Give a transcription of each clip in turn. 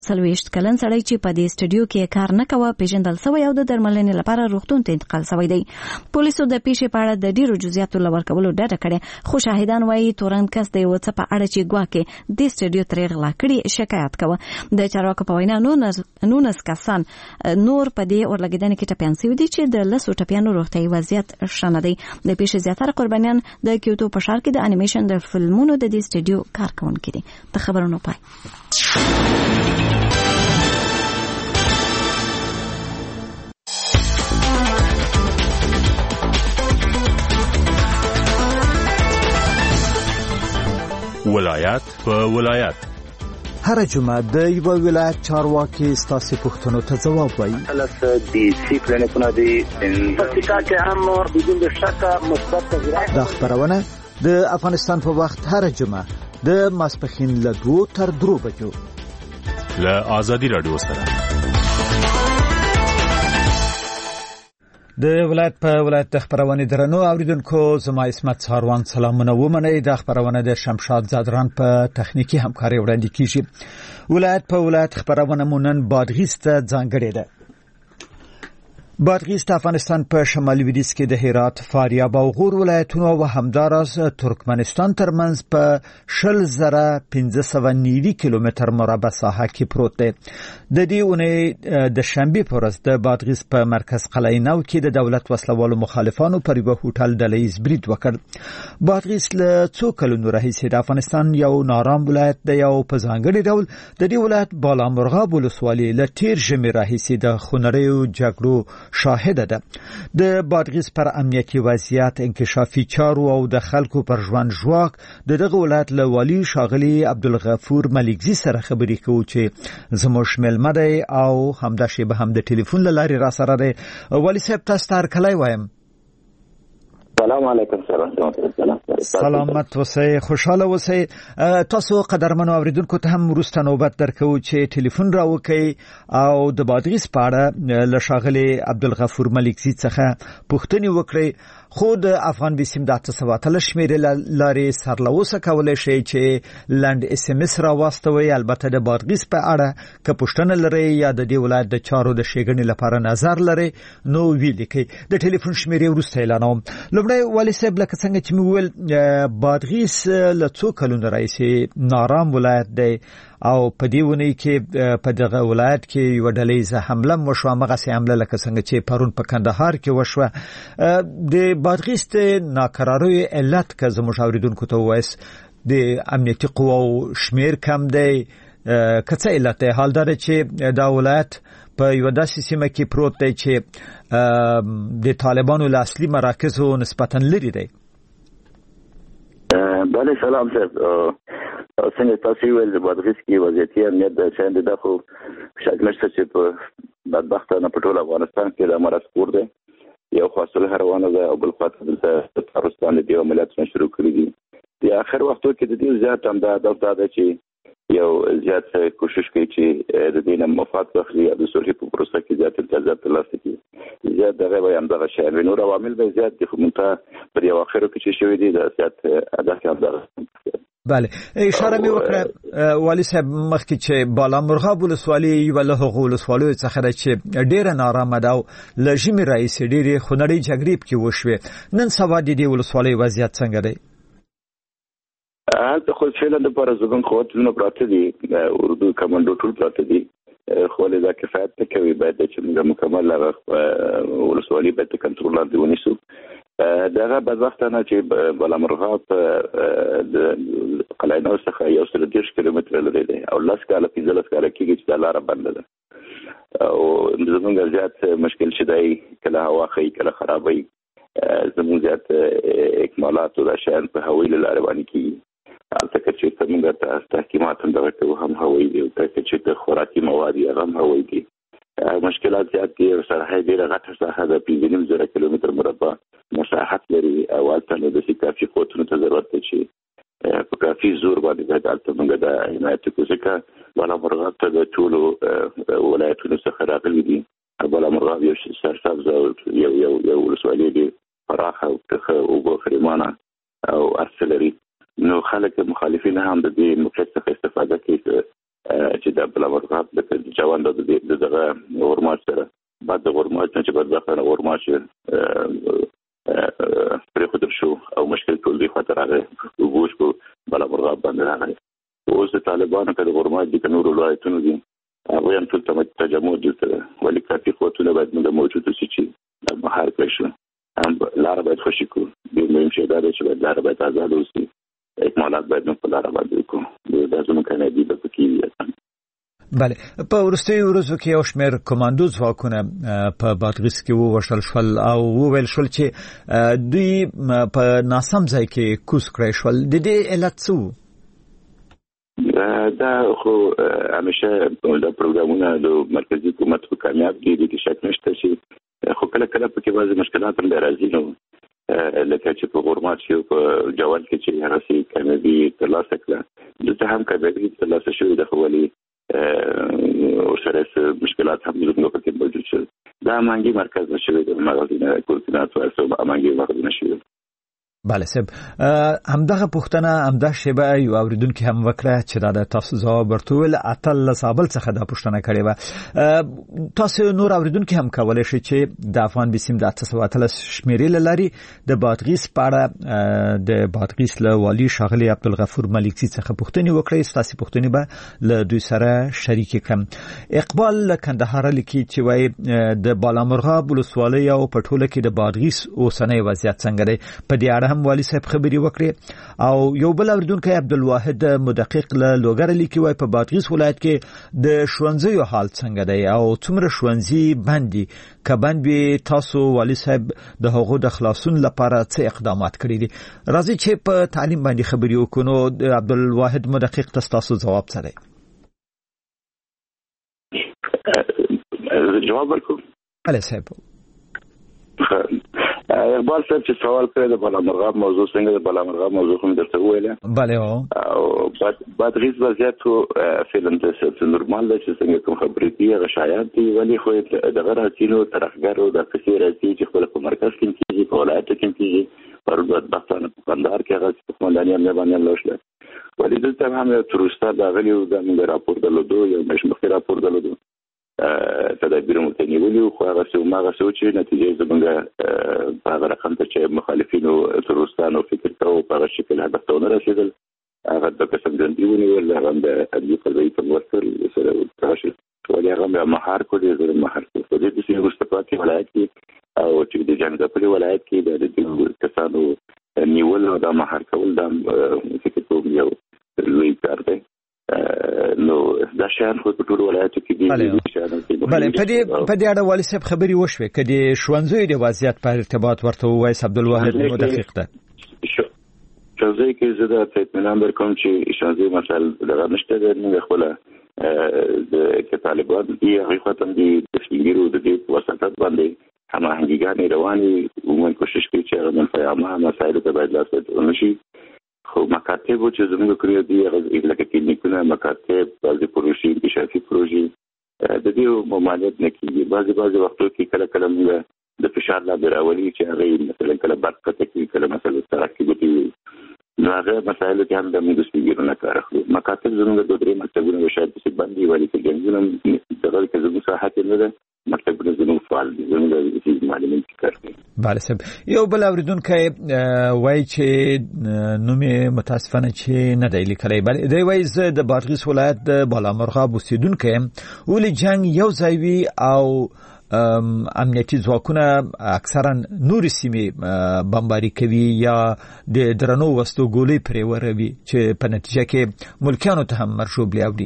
23 کلن سړی چې په دې سټډیو کې کار نه کوي پیژندل شوی او د درملنې لپاره روغتون ته انتقال شوی دی. پولیسو د پیښې په اړه د ډیرو جزئیاتو لور کولو ډډه کړې، خو شاهدان وایي تورن کس د یو څه په اړه چې ګواکې د سټډیو ترې غلا کړي شکایت کوي. د چارواکو په وینا 19 کسان نور په دې اورلګیدنې کې ټپیان شوي دي چې د لسو ټپیانو روغتیايي وضعیت ښه نه دی. د پیښې زیاتره قربانیان د کیوتو په ښار کې د انیمیشن د فلمونو د دې سټډیو کارکونکي دي. د خبرونو پای. ولایت په ولایت هر جمعه د یو ولایت چارواکي ستاسو پوښتنو ته ځواب وایي. د سی کلینیکونه دي پکتیکا کې هم بدون شک مثبت تغیرات. دا خبرونه د افغانستان په وخت هر جمعه د ماسپښین له 2 تر 3 بجو له آزادي رادیو سره. د ولایت په ولایت د خبرونه درنو اوریدونکو، زما اسمت ساروان سلامونه ومنئ. د خبرونه د شمشاد زادران په تخنیکی همکاري وړاندې کیږي. ولایت په ولایت خبرونه مونن بادغیس ته ځانګړې ده. بادغیس د افغانستان په شمالي لویدیځ کې د هرات، فاریاب او غور ولایتونو او همداراز ترکمنستان ترمنځ په 10590 کیلومتر مربع ساحه کې پروت دی. د دې اونۍ د شنبه په ورځ د بادغیس په مرکز قلعه نو کې د دولت وسلوالو مخالفانو پر یو هوټل ډلهیز برید وکړ. بادغیس له څو کلونو راهیسې د افغانستان یو نارام ولایت دی او په ځانګړي ډول د دې ولایت بالامرغاب ولسوالۍ له تیر ژمي راهیسې د خونریو جګړو شاهده ده. د بادغیس پر امنیتي وضعیت، انکشافي چارو او د خلکو پر ژوند ژواک د دغه ولایت له والی ښاغلي عبدالغفور ملکزي سره خبرې کوو چې زموږ مېلمه دی او همداشې به هم د ټلیفون له لارې را سره دی. والی صاحب تاسو ته هرکلی وایم. سلام علیکم. سلامت اوسئ، خوشاله اوسئ. تاسو قدرمنو اوریدونکو ته هم وروسته نوبت درکو چې ټلیفون راوکړئ او د بادغیس په اړه له ښاغلي عبدالغفور ملکزي څخه پوښتنې وکړئ. خو د افغان بیسیم د 813 شمیرې لارې سرلوسه کولای شي چې لنډ اس ام اس راواستوي. البته د بادغیس په اړه که پوښتنه لرئ یا د دې ولایت د چارو د ښېګڼې لپاره نظر لرئ نو ولیکئ. د ټلیفون شمیرې وروسته اعلانوم. لومړی والی صاحب، لکه څنګه چې مې وویل بادغیس له څو کلونو راهیسې نارام ولایت دی او په دې ونې کې په دغه ولایت کې یو ډلهیزه حمله وشوه، هغسې حمله لکه څنګه چې پرون په کندهار کې وشوه. د بادغیس د ناکراریو علت که زموږ اوریدونکو ته ووایاست، د امنیتي قواو شمیر کم دی که څه علت دی؟ حال دا چې دا ولایت په یو داسې سیمه کې پروت دی چې د طالبانو له اصلي مراکزو نسبتاً لرې دی. بله، سلام صاحب. څنګه تاسو ویل د بادغیس کې وضعیتي امنیت د شاید دغه شک نشته چې په بدبختانه په ټول افغانستان کې د مرض کور دی. یو خاصه روانه ده او بل خاطر د تروریستان د عملیاتو شروع کړي دي. د اخر وختو کې د دې زیات هم دا ده چې یو زیات کوشش کوي چې د دې نه مفاد واخلي او د صلح په پروسه کې زیات امتیازات ترلاسه کړي. زیات دغه وایي همدغه شی وي. نور عوامل به زیات دي، خو مونږ پر یو اخرو کې چې شوي دي د زیات هدف همدغه. بله، اشاره مې وکړه والی صاحب مخکې چې بالامرغاب ولسوالۍ یوه له هغو ولسوالیو څخه ده چې ډېره نارامه ده او له ژمي راهیسې ډېرې خونړۍ جګړې پکې وشوې. نن سبا د دې ولسوالۍ وضعیت څنګه دی؟ هلته خو فعلا دپاره زموږ قوتونه پراته دي، اردو کمانډو ټول پراته دي، خو دا کفایت نه کوي. باید چې موږ مکمل هغه ولسوالۍ باید د کنټرول لاندې ونیسو. دغه بدبختانه چې بالامرغاب د قلعه نو څخه 130 کیلومتره لري دی او 10 کاله 15 کاله کېږي چې دا لاره بنده ده او زموږ زیات مشکل شي دی کله هوا ښه کله خرابوي. زموږ زیات اکمالات او د شیان په هوایي لارې باندې کېږي. هلته چې موږ تحکیمات هم دغه کوو هم هوایي دي، او چې د خوراکي مواد یې هغه هم هوایي دي. مشکلات زیات دي. سرحد ډېره غټه ساحه ده، 15,000 کیلومتر مربع مساحت لري او هلته نو داسې کافي قوتونو ته ضرورت دی چې په کافي زور باندې باید هلته موږ د حمایت وکړو، ځکه بالامرغاب ته د ټولو ولایتونو څخه راغلي دي. بالامرغاب یو سرسبزه یو ولسوالۍ دی، پراخه او پرخه اوبه خریمانه او ارڅ لري. نو خلک مخالفین هم د دې موقعیت څخه استفاده کوي چې د بلامرغاب د جوان د دغه غورماش سره بعد د غورماش چې بعد د غورماش پرې خطر شو او مشکل ټول دی خطر راغی وګوش کو بلامرغاب باندې راغی. اوس د طالبانو کله غورماش د نور ولایتونو دي هغه هم ټول تجمع دلته ولی کافي قوتونه باید موجود شي چې د بهر کړی شو هم لار باید خوشي کو د مهم شي دا چې باید لار باید آزاد اوسي اکمالات باید په لار باندې وکړو دا زموږ کنه دی په کې. بله په وروستیو ورځو کې یو شمېر کمانډو ځواکونه په بادغیس کې ووژل شول او وویل شول چې دوی په ناسم ځای کې کوز کړی شول. د دې علت څه و؟ دا خو همیشه د پروګرامونو د مرکزی حکومت په کامیاب دي د شک نشته چې خو کله کله په کې بعضی مشکلات هم راځي نو لکه چې په غورماش یو په جوال کې چې هغه سي کامیابی ترلاسه کړه دلته هم کامیابی ترلاسه شوې ده خو ولې ورسره مشکلات هم زموږ په کې موجود شول. دا امانګي مرکز نشوي د مغازینه کوردینات ورسره امانګي مرکز نشوي. بله صاحب همدغه پوښتنه همدا شیبه یو اوریدونکو هم وکړه چې دا د تاسو ځواب ورتول اتل لسابل څخه دا پوښتنه کړې و. تاسو نور اوریدونکو هم کولای شئ چې د افغان بسیم د 813 شمیرې لري د بادغیس په اړه د بادغیس له والی شاغلی عبدالغفور ملکزی څخه پوښتنه وکړئ. تاسو پوښتنه به له دوی سره شریک کړم. اقبال کندهار لیکي چې وای د بالامرغاب ولسوالۍ او پټوله کې د بادغیس اوسنۍ وضعیت څنګه دی په دې اړه هم والی صاحب خبري وکړي. او یو بل اوریدونکو عبدالواحد مدقق له لوګر لیکي وای په بادغیس ولایت کې د ښوونځیو حال څنګه دی او څومره ښوونځي باندې کبند به تاسو والی صاحب د هغو د خلاصون لپاره څه اقدامات کړی دي؟ راځي چې په تعلیم باندې خبري وکړو. عبدالواحد مدقق تاسو جواب څه دی؟ جواب ورکوم. بله صاحب. اقبال صاحب چې سوال کړی د بالامرغاب موضوع څنګه د بالامرغاب موضوع هم درته ویله. بله او بادغیس وضعیت فعلا د نورمال دی چې څنګه کوم خبرې دي هغه شایعات دي ولی خو دغه راځینو طرفګرو د قصې راځي چې خپل په مرکز کې کېږي په ولایت کې کېږي پر بدبختانه په کندهار کې هغه په خپلانیا باندې لوشله ولی دلته هم تروستا دا غلیو د موږ راپور درلودو یو مشمخي راپور درلودو تدابیر متنیولي خو هغه څه ماغه څه چې نتیجه زمونږ په هغه رقم ته چې مخالفینو تروستانو فکر کوو په هغه شکل هدفتونه رسیدل هغه د قسم ګندي ونیول هغه د ادبي قضایي په ورتل سره تراشل ولې هغه مهار کو دي زره مهار کو په دې چې مستقاطي ولایت کې او چې د جنګپلي ولایت کې د دې کسانو نیول او د مهار کول د فکر کوم یو لوی کار دی. نو دا شان خو په ټول ولایتو کې دي. بله په دې اړه والی صاحب خبري وشوه کدي ښوونځي د وضعیت په ارتباط ورته وایي عبدالواحد مدقق ده. ښوونځي کې زه د اطمینان درکوم چې ښوونځي مثلا دغه نشته د خپل د طالبان دی حقیقتا د تشکیلګرو د دې وساتت باندې هماهنګي رواني ومن کوشش کوي چې هغه منفعه مسایل ته باید لاسته ونشي. خو مکاتب چې زموږ کړی دی هغه لکه کلینیکونه مکاتب بعضي پروژې انکشافي پروژې د دې ممانعت نه کیږي. بعضي وختو کې کله موږ د فشار لا براولي چې هغه مثلا کله برکت کې کله مثلا ترقی کوي نو هغه مسایل کې هم د موږ سپیګر نه کار اخلو. مکاتب زموږ د درې مکتبونو شاید څه باندې وایي چې څنګه دغه کې زموږ صحت نه ده مکتبونه زموږ فعال دي زموږ د معلومات کار کوي. بله صاحب یو بل اوریدونکو وایي چې نومې متاسفانه چې نه دی لیکلی بل دی وایي زه د بادغیس ولایت د بالامرغاب اوسیدونکی یم ولې جنګ یو ځای وي او امنیتي ځواکونه اکثرا نور سیمې بمباري کوي یا د درنو وسلو ګولۍ پرې وروي چې په نتیجه کې ملکیانو ته هم مرشوب لیاوړي.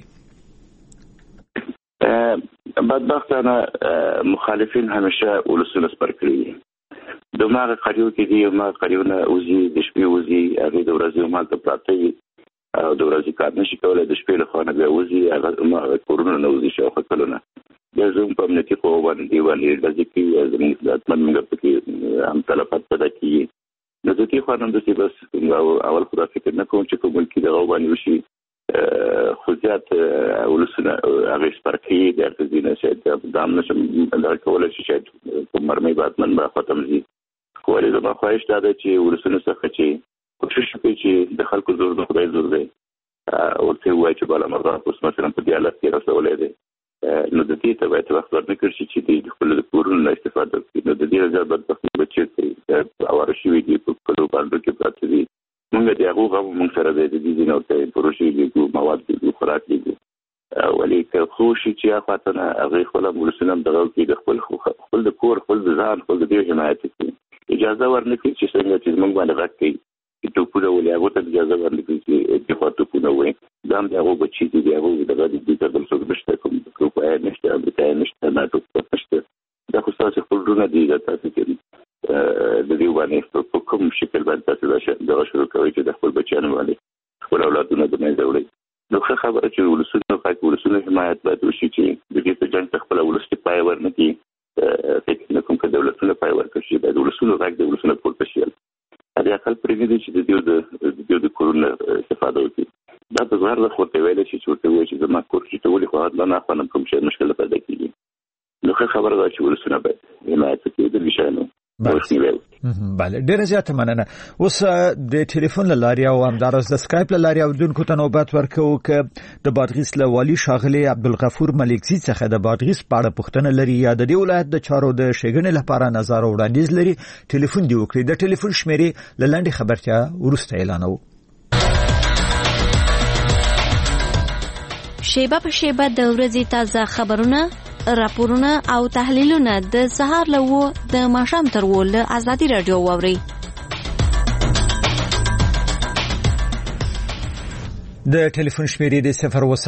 بدبختانه مخالفین همیشه ولسونه سپر کړي دماغ قریو کې دی ما قریونه اوزي د شپې اوزي هغه د ورځې ما ته پراته او د ورځې کار نشي کولای د شپې له خانه به اوزي هغه ما کورونه نه اوزي شو خپلونه د زوم په امنیتي خو باندې دیوالې د ځکه زموږ د اتمنګ په کې هم طلبات پیدا کیږي نو د دې خانم د سی بس اول خدا فکر نه کوم چې کوم کې د غوبانی وشي خو زیات ولسونه هغه سپارکي د ارتزینه شه د دام نشم د کولای شي چې کوم مرمۍ بعد من به ختم شي خو له ما خواهش ده چې ولسونه څخه چې کوشش وکړي چې د خلکو زور د خدای زور دی ورته وایي چې بالا مرغه اوس مثلا په دې حالت کې رسولې ده نو د دې ته باید وخت ورنکړ شي چې د خپل کورونو استفاده وکړي. نو د دې ځای بدبختي بچي چې اواره شوي دي په خپلو باندې کې پراته دي. موږ د هغو غو موږ سره د دې نو ته پروژې دي مواد دي خوراک دي ولی که خو شي چې خاطر هغه خپل ولسنم دغه کې د خپل د کور خپل د ځان خپل د دې حمایت کوي اجازه ورنکړي چې څنګه چې موږ باندې راکړي چې ټوپونه ولې هغه ته اجازه ورنکړي چې د خاطرونه وي ځان دغه بچي دي هغه دغه د دې تر څو بشته کوم کوپای نشته امریکا نشته ناتو نشته دا خو تاسو خپل ډونه دي تاسو کې د دې باندې په کوم شکل باندې تاسو دا شروع کوي چې د خپل بچیانو باندې خپل اولادونه د نه جوړي. نو خبره چې ولسونه حمایت باید وشي چې د دې په جنګ خپل ولسته پای ورنکړي فکر نه کوم چې دولتونه پای ورکړي باید ولسونه راځي د ولسونه پورته شي. هغه خپل پرېږدي چې د دې کورونه استفاده وکړي. دا په ظاهر د خپل ویل شي چې وایي چې زما کور چې ټول خو حد نه خپل کوم شي مشکل پیدا کیږي. نو خبره ده چې ولسونه باید حمایت وکړي د وشانو. بله ډیره زیاته مننه. اوس د ټلیفون لاري او همدارس د سکایپ لاري او دونکو ته نوبت ورکو ک د بادغیس له والی شاغلی عبدالغفور ملکزی څخه د بادغیس په اړه پوښتنه لري یا د دې ولایت د چارو د شګنې لپاره نظر وړاندیز لري. ټلیفون دی وکړي. د ټلیفون شمیرې لاندې خبرتیا ورسته اعلانو. شیبه په شیبه د ورځې تازه خبرونه راپورونه او تحلیلونه د سهار له د ماښام تر له ازادي رادیو واوري. د ټلیفون شمیرې د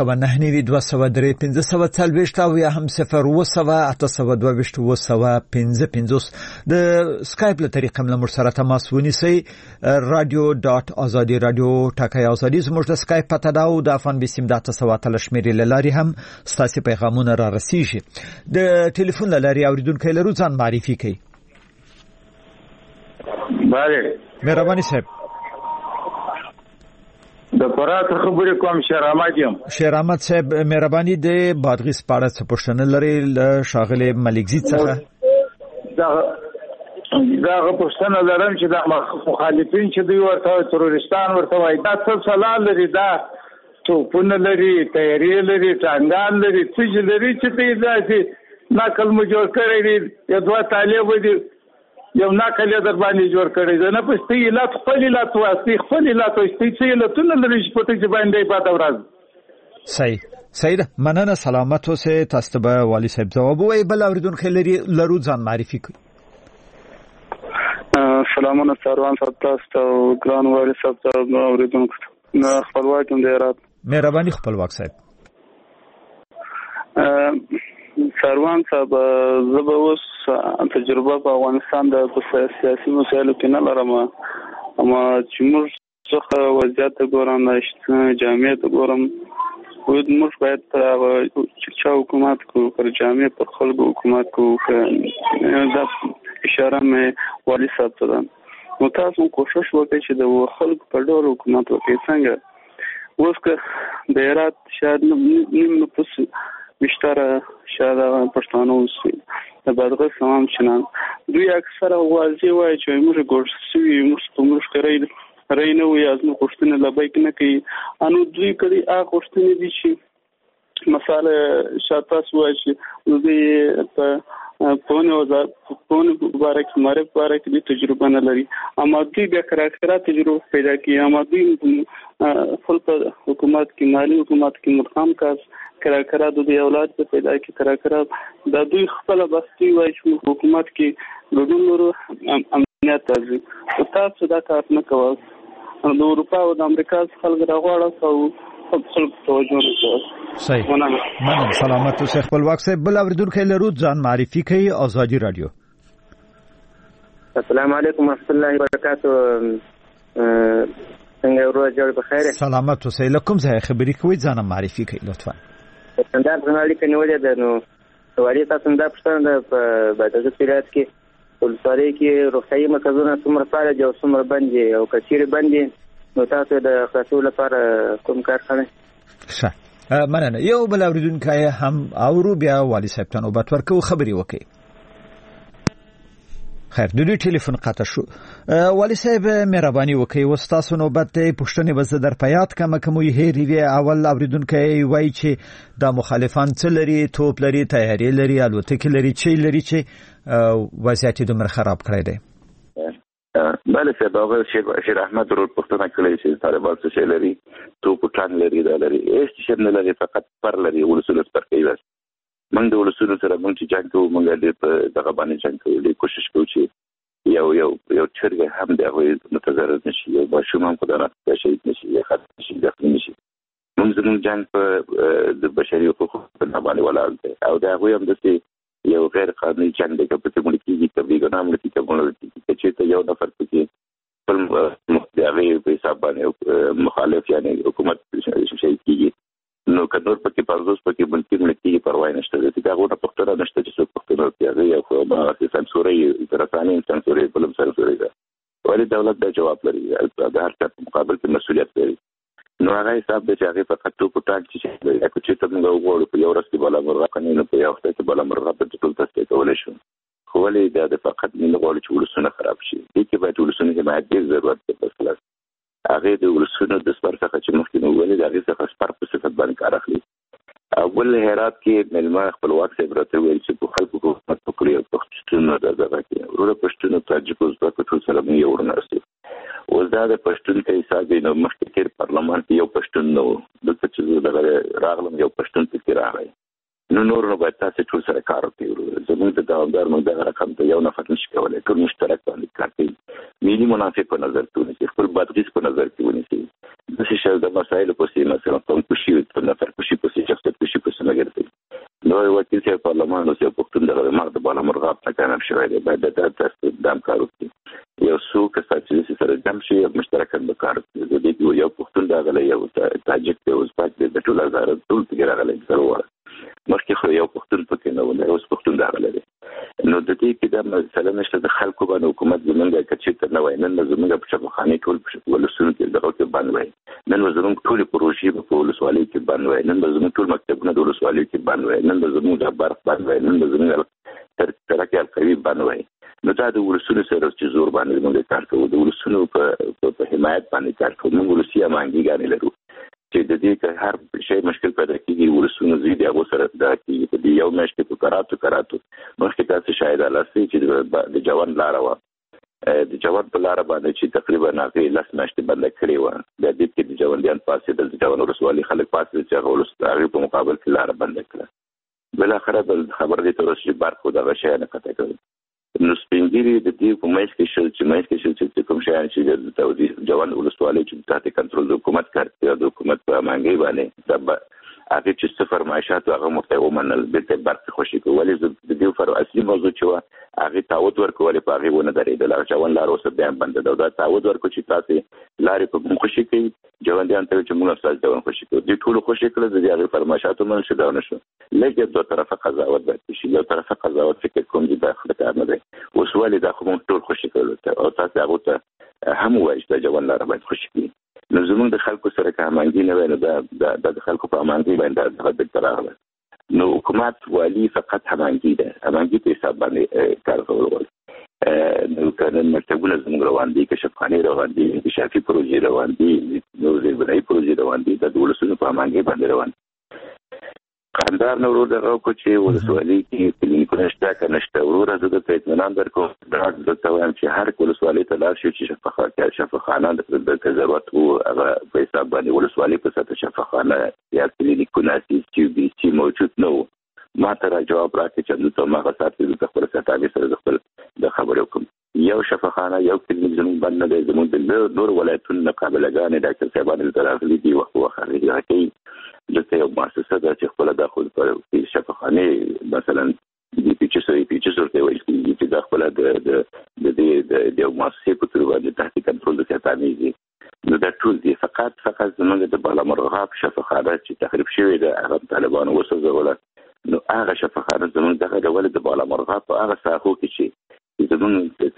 0299203 او یا هم 01822 د سکایپ له طریقې هم له سره تماس ونیسئ. radio.azadi radio ټاکي ازادي زموږ د سکایپ پته دا او د افغان بسیم د 900 شمیرې لاري هم ستاسو پیغامونه را رسیږي. د ټلیفون لاري اوریدونکو لرو ځان معرفي کړئ. بله مهرباني صاحب. د پرات خبرې کوم شیر احمد صاحب مهرباني د بادغیس پاړه څه پوښتنه لري ل شاغله ملکزی څخه. دا پوښتنه لرم چې د مخالفین چې دوی ورته تروریستان ورته وایي دا څه سلام لري دا توپونه لري تیاری لري ټانګان لري څه لري چې دوی داسې نقل مو جوړ کړی دی یا دوه طالب دي یو نقل در باندې جوړ کړی دی نه پستی علت خپل علت واسطي خپل علت واسطي چې علتونه لري چې پته چې باندې پاته ورځ. صحیح ده. مننه. سلامت اوسه. تاسو به والی صاحب جواب وایي. بل اوریدونکو لرو ځان معرفي کړئ. سلامونه سروان صاحب تاسو ته ګران والی صاحب ته اوریدونکو نه خپلواک هم دی رات. مهرباني خپلواک صاحب. سروان صاحب زه به اوس تجربه په افغانستان د سیاسي مسایلو کې نه لرم اما چې موږ څخه وضعیت ګورم جامعه ته ګورم موږ باید چې حکومت کو پر جامعه پر خلکو حکومت کو دا اشاره مې والی صاحب ته ده. نو تاسو کوشش وکړئ چې د خلکو په ډول حکومت وکړئ. څنګه اوس که د هرات شاید نیم نفوس بیشتره شاید پښتانه اوسي د بادغیس تمام چنان دوی اکثره واضح وایي چې موږ ګورسوي موږ کوي رای نه وي از موږ پښتنه لبیک نه کوي انو دوی کوي هغه پښتنه دي چې مساله شاتاس وایي چې دوی په مبارک مبارک دي تجربه نه لري اما دوی بیا کراکرا تجربه پیدا کوي اما دوی خپل په حکومت کې مالی حکومت کې مقام کاس کراکرا د اولاد په پیدا کې کراکرا د دوی خپل بستي وایي چې حکومت کې ګډون لرو امنیت راځي او تاسو دا کار نه کوئ. د اروپا او د امریکا خلک راغواړي او خپل توجه نه کوي. صحیح. مننه. سلامت اوسئ خپلواک صاحب. بل اوریدونکو لرو ځان معرفي کوي. ازادي رادیو. السلام علیکم ورحمۃ اللہ وبرکاتہ. څنګه ورځ جوړ بخیر. سلامت اوسئ. لکم ځای خبرې کوي ځان معرفي کوي لطفا. څنګه ځنالي کنيولې ده نو وړي تاسو دا پښتنه په بادغیس ولایت کې ولسوالۍ کې روغتیايي مرکزونه څومره فعال دي او څومره بند دي او کچېرې بند دي نو تاسو د خلاصولو لپاره کوم کار کوئ؟ ښه مننه. یو بل اوریدونکی هم اورو بیا والی صاحب ته نوبت ورکوو خبرې وکړي. خیر د دې ټلیفون قطع شو. والي صاحب مهرباني وکړئ وستاسو نوبت ته پښتنې وزه در پیات کوم هېری وی اول اوریدونکو وایي چې د مخالفان څه لري، توپ لري، تیاری لري، الوتکې لري، چې لري چې وضعیت دومره خراب کړی دی. بله سبا شیر احمد رو پښتنه کړی چې طالبان څه لري، توپ ټانک لري، دا لري، هیڅ شی نه لري، فقط پر لري ولسونه پر کوي. بس موږ د ولسونو سره موږ چې جنګ کوو، موږ د دغه باندې جنګ کوو، کوشش کوو چې یو چرګ هم د هغوی متضرر نشي، یو ماشوم هم خدای ناکړه شهید نشي، یا خطر نشي، زخمي نشي. موږ زموږ جنګ په د بشري حقوقو په باندې ولاړ دی او د هغوی هم داسې یو غیر قانوني جنګ دی که پکې مړه کېږي، که بېګناه مړه کېږي، که مړه کېږي، که چېرته یو نفر پکې خپل د هغې په حساب باندې مخالف یعنې حکومت شهید کېږي، نو که نور پکې پردوس پکې ملکي مړه کېږي، پروا یې نشته. ځکه هغو نه پوښتنه نشته چې څوک پښتون ورکړي. هغې یو خو هماغسې سنسورۍ، رسانۍ سنسورۍ، بل هم سنسورۍ ده. ولې دولت دا جواب لري، د هر چا په مقابل کې مسؤلیت لري. نو هغه حساب دی چې هغې فقط توپ و ټانک چې لري، که چېرته موږ وغواړو په یو ورځ کې بالا مرغه قانون، نو په یو هفته کې بالا مرغه په ټول تصفیه کولی شو. خو ولې دا د فقط موږ غواړو چې ولسونه خراب شي. دې کې باید ولسونه حمایت ډېر ضرورت دی. بس خلاص هغې د ولسونو د سپر څخه چې مخکې مو وویلې، د هغې څخه سپر په صفت باندې کار اخلي. اول هرات کې مېلمه خپلواک صاحب راته ویل چې په خلکو حکومت وکړي او پښتون د دغه کې وروره پښتون تاجک ازبک ټول سره موږ یو ورنرسي. اوس دا د پښتون کې حساب نو مخکې تیر پارلمان کې یو پښتون نو دلته چې دغه راغلم یو پښتون پکې راغی. نو نور نو باید تاسو ټول سره کار وکړو. زموږ د دوامدار موږ دغه رقم ته یو نفر نشي کولی، ټول مشترک باندې کار کوي. ملي منافع په نظر کې ونیسي، خپل بادغیس په نظر کې ونیسي. داسې شی د مسایلو پسې مثلا قوم کشي، نفر کشي پسې، شخصیت کشي پسې نه ګرځي. نو وکیل صاحب پارلمان اوس یو پښتون دغه مغز د بالا مرغاب نه کامیاب شوی دی. باید دا تاسو دام کار وکړي. یو څو کسان چې سره جمع شي مشترکاً به کار وکړي. د دې یو پښتون دغه یو تاجک دی، ازبک دی، د ټول هزاره ټول پکې راغلی ضرور. مخکې خو یو پښتون پکې نه و، اوس پښتون راغلی دی. نو د دې کې دا مسله نشته د خلکو باندې حکومت زمونږ که چېرته نه وای، نن زمونږ په شفاخانې ټول په ولسونو کې دغه کې بند وای، نن زمونږ ټولې پروژې په ولسوالیو کې بند وای، نن زمونږ ټول مکتبونه د ولسوالیو کې بند وای، نن زمونږ د برق بند وای، نن زمونږ ترکیه القوي بند وای. نو دا د ولسونو سره چې زور باندې موږ کار کوو، د ولسونو په حمایت باندې کار کوو. موږ ولسي امانګیګانې لرو چې د دې که هر شی مشکل پیدا کېږي، ولسونه ځي د هغو سره دا کېږي. په دې یو میاشت کې په کراتو مخکې تاسو شاید لاسي چې د جوان لاره وه، د جوان په لاره باندې چې تقریبا هغې 10 میاشتې بنده کړې وه. بیا دې کې د جوندیان پاسېدل، د جوان ولسوالي خلک پاسېدل چې هغې په مقابل کې لاره بنده کړه. بالاخره خبر دې ته ورسېد چې برق خو دغه شی نه قطع کوي. نو سپینګیري د دې په منځ کې شل چې کوم شیان چې د تودي جوان ولسوالۍ چې تحت کنټرول د حکومت کار کوي، د حکومت په امانګۍ باندې هغه چې څه فرمایشات هغه مرته ومنل، بیرته برق خوشي کول. ولې د دې فر اصلي موضوع چې هغه تعهد ورکول په هغه ونه درېدل. جوان لار اوس بیا بند ده. دا تعهد ورکو چې تاسو لارې په خوشي کوي، جوانیان ته چې موږ تاسو ته خوشي کوو. دې ټول خوشي کړل، د هغه فرمایشات من شو دا نشو. لکه دوه طرفه قضاوت باید شي. یو طرفه قضاوت فکر کوم دي داخله کار نه دی. اوس ولې دا کوم ټول خوشي کړل او تاسو هغه ته هم وایي چې جوان لار باید خوشي کړي. نو زموږ د خلکو سره که امانګي نه وای، نو دا د خلکو په امانګي باندې دغه بهتر راغله. نو حکومت والی فقط امانګي ده، امانګي په حساب باندې کار کول غواړي. نو کنه مکتبونه زموږ روان دي، کشفخانې روان دي، انکشافي پروژې روان دي، نو زیربنایي پروژې روان دي، د ولسونو په امانګي باندې روان دي. قندار نو ورو دغه کو چې ولسوالۍ کې کلینیکونه شته که نشته، وروره زه درته اطمینان درکوم. درته وایم چې هر ولسوالۍ ته لاړ شو چې شفاخانه د ضرورت وو، هغه په حساب باندې ولسوالۍ په سطح شفاخانه یا کلینیکونه چې موجود نه وو. ما ته را جواب راکړي چې دلته هماغه ساعت کې دلته خپله سرطاني سره د خپل د خبرې وکړم. یو شفاخانه یو کلینیک زموږ بند نه دی. زموږ د نور ولایتونو نه قابلهګانې ډاکټر صاحبان دلته راغلي دي، وخت هغې کوي. دلته یو مؤسسه ده چې خپله دا خو شفاخانې مثلا پیچس ورته ویل کېږي چې دا خپله د یو مؤسسې په توګه باندې تحت کنټرول د سرطاني دي. نو دا ټول دي فقط زموږ د بالامرغاب شفاخانه چې تخریب شوې ده، هغه طالبانو وسوځوله. نو هغه شفاخانه زموږ دغه ډول د بالامرغاب په هغه ساحو کې چې زموږ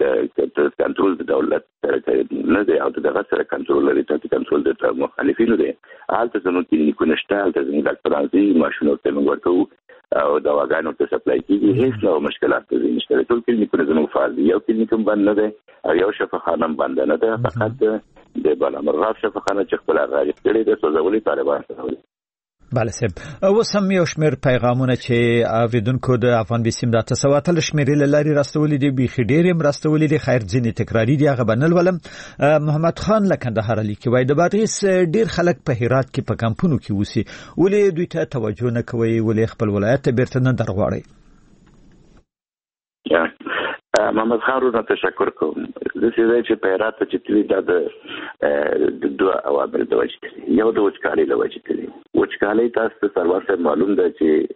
کنټرول د دولت سره نه دی او دغه سره کنټرول لري، تحت کنټرول د مخالفینو دی. هلته زموږ کلینیکونه شته، هلته زموږ ډاکټران ځي، ماشینونه ورته موږ ورکوو. او دواګانو ته سپلای کیږي هیڅ نو مشکلات نشته. ټول کلینیکونه زموږ فعال دي. یو کلینیک هم بند نه دی او یو شفاخانه هم بند نه ده. فقط د بالامرغاب شفاخانه چې خپل غاړه کړې ده سوځولي طالبان سره. بله صاحب، اوس هم یو شمېر پیغامونه چې اوریدونکو د افغان بي سي ام د 800 شمېرې له لارې راستولي دي، بیخي ډېر یې راستولي دي، خیر ځینې تکراري دي، هغه به نه لولم. محمد خان له کندهاره لیکي، وایي د بادغیس ډېر خلک په هرات کې په کمپونو کې اوسي، ولې دوی ته توجه نه کوئ؟ ولې خپل ولایت ته بیرته نه درغواړئ؟ محمد خان ورته تشکر کوم. د سې چې په هرات کې تللی دا د دوه عوامل د وجې دي. یو د وچکالۍ له وجې دي. وچکالۍ تاسو ته سروار سره معلوم ده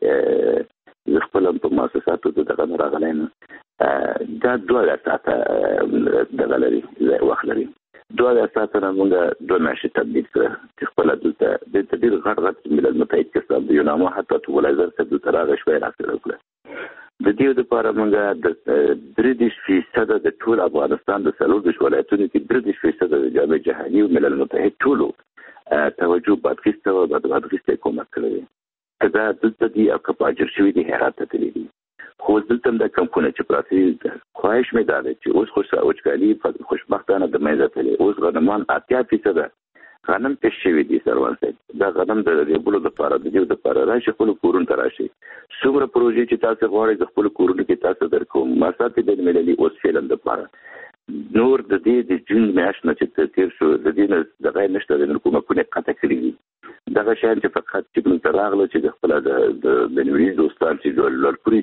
چې خپل په مؤسساتو د دغه راغلی نه دا دوه ساعته دغه لري وخت لري. دوه ساعته موږ دوه میاشتې تبدیل کړه چې خپل دلته د تدبیر غټ ملل متحد کې صاحب یو نامه حتی ټولایزر څخه د تراغ شوي راځي وکړه. د دې لپاره موږ د 3% د ټول افغانستان د سلور ولایتونو کې 3% د جامعه جهاني او ملل متحد ټولو توجه بادغیس ته کومک کړی. دا دلته دی او کپاجر شوی دی هرات ته تللی دي. خو دلته د کمپونه چې پراته خواهش مې ده چې اوس خو وچکالي خوشبختانه د مېزه تللی. اوس غنمان 80% غنم پېښ شوی دي سروان صاحب. دا غنم د ریبلو لپاره د دې لپاره راشي خپل کورون ته راشي. څومره پروژې چې تاسو غواړئ د خپل کورونو کې تاسو درکوم. مساته د ملي اوس فعلا لپاره نور د دې د جون میاشت نه چې تیر شو د دې نه د غیر نشته د حکومتونه قطع کړی دي. دغه شان چې فقط چې موږ راغله چې د خپل د نوریز دوستان چې لړپوري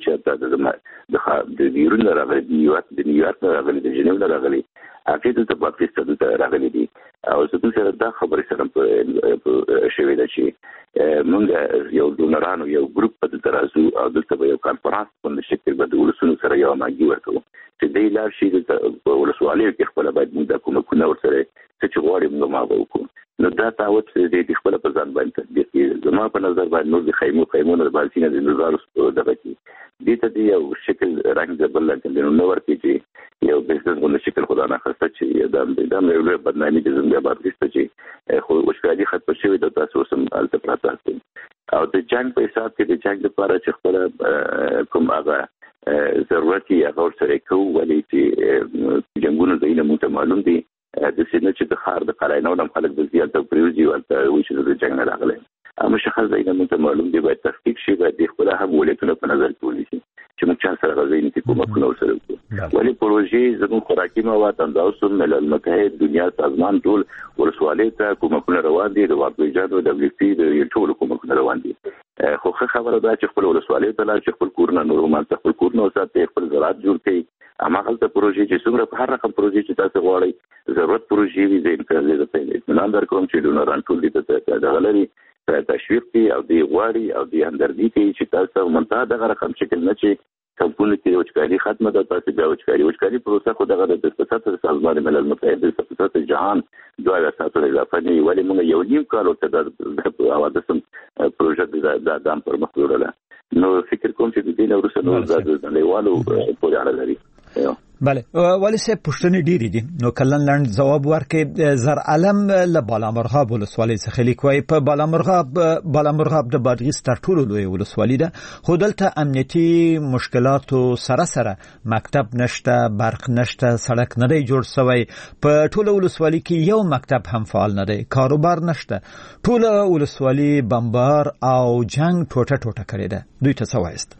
چې د بیرون راغلي د نیویارک راغلي د جنیو راغلي هغه د پاکستان ته راغلي دي. او زه سره دا خبرې سره شوې ده چې موږ یو ډونرانو یو ګروپ په درازو او دلته یو کانفرنس په شکل باندې ولسونو سره یو ماګي ورکو چې د لار شي د ولسوالۍ کې خپل باید موږ د کومه ورسره چې غواړي موږ ما وکړو. نو دا تعهد د خپل په ځان باندې تطبیق کړي. زما په نظر باندې نور د خیمو د بالسینه د نظارو دغه کې دې ته دی یو شکل رنګ د بل لکه نو ورته چې یو بزنس غو شکل خدا نه خسته چې دا مې له بدنامي د زموږ بادغیس ته چې خو وشکالي ختم شوی د تاسو سم الته پراته او د جنگ په حساب کې د جنگ لپاره چې خپل کوم هغه ضرورت یې هغه سره کوو ولې چې جنگونو د اینه مو معلوم دي د سینې چې د خار د قراینو نم خلک د زیاته پریوزي ورته وایي چې د جنگ نه راغلي. مشخص د اینه مو معلوم دي باید تحقیق شي باید د خپل هم ولایتونو په نظر کې ونیسي چې موږ چا سره غوښتل چې کومه سره وکړو. ولی پروژې زموږ خوراکي مواد اندازو ملل متحد دنیا سازمان ټول ورسوالۍ ته کومه روان دي د واقعیت او د WFP د ټول کومه روان دي. خو خبره ده چې خپل ورسوالۍ ته لا چې خپل کورونه نورمال خپل کورونه ساتي خپل زراعت جوړ کړي. اماغه ته پروژې چې څومره په هر رقم پروژې چې تاسو غواړئ ضرورت پروژې وي زین کړل د پیل اطمینان درکوم چې ډونران ټول دې ته د غلري تشویق دي او دی غواړي او دی همدردي کوي چې تاسو منتها دغه رقم شکل نه چې کمپونه کې وچکالي ختمه ده تاسو بیا وچکالي پروسه خو دغه د سیاست سازمان ملل متحد د سیاست جهان دوه ساتل اضافه نه ولی موږ یو نیم کال ته د اوادسم پروژه د دام پر مخ وړل. نو فکر کوم چې د دې نورسه نور زاد نړیوالو پورې اړه لري. بله ولی سه پښتنې ډېری دي نو کلن لاند جواب ورکړي. زر علم له بالامرغاب ولسوالۍ څخه لیکوي په بالامرغاب د بادغیس تر ټولو لوی ولسوالۍ ده خو دلته امنیتي مشکلاتو سره مکتب نشته برق نشته سړک نه دی جوړ شوی په ټولو ولسوالۍ کې یو مکتب هم فعال نه دی کاروبار نشته ټولو ولسوالۍ بمبار او جنگ ټوټه کړې ده. دوی ته څه وایست؟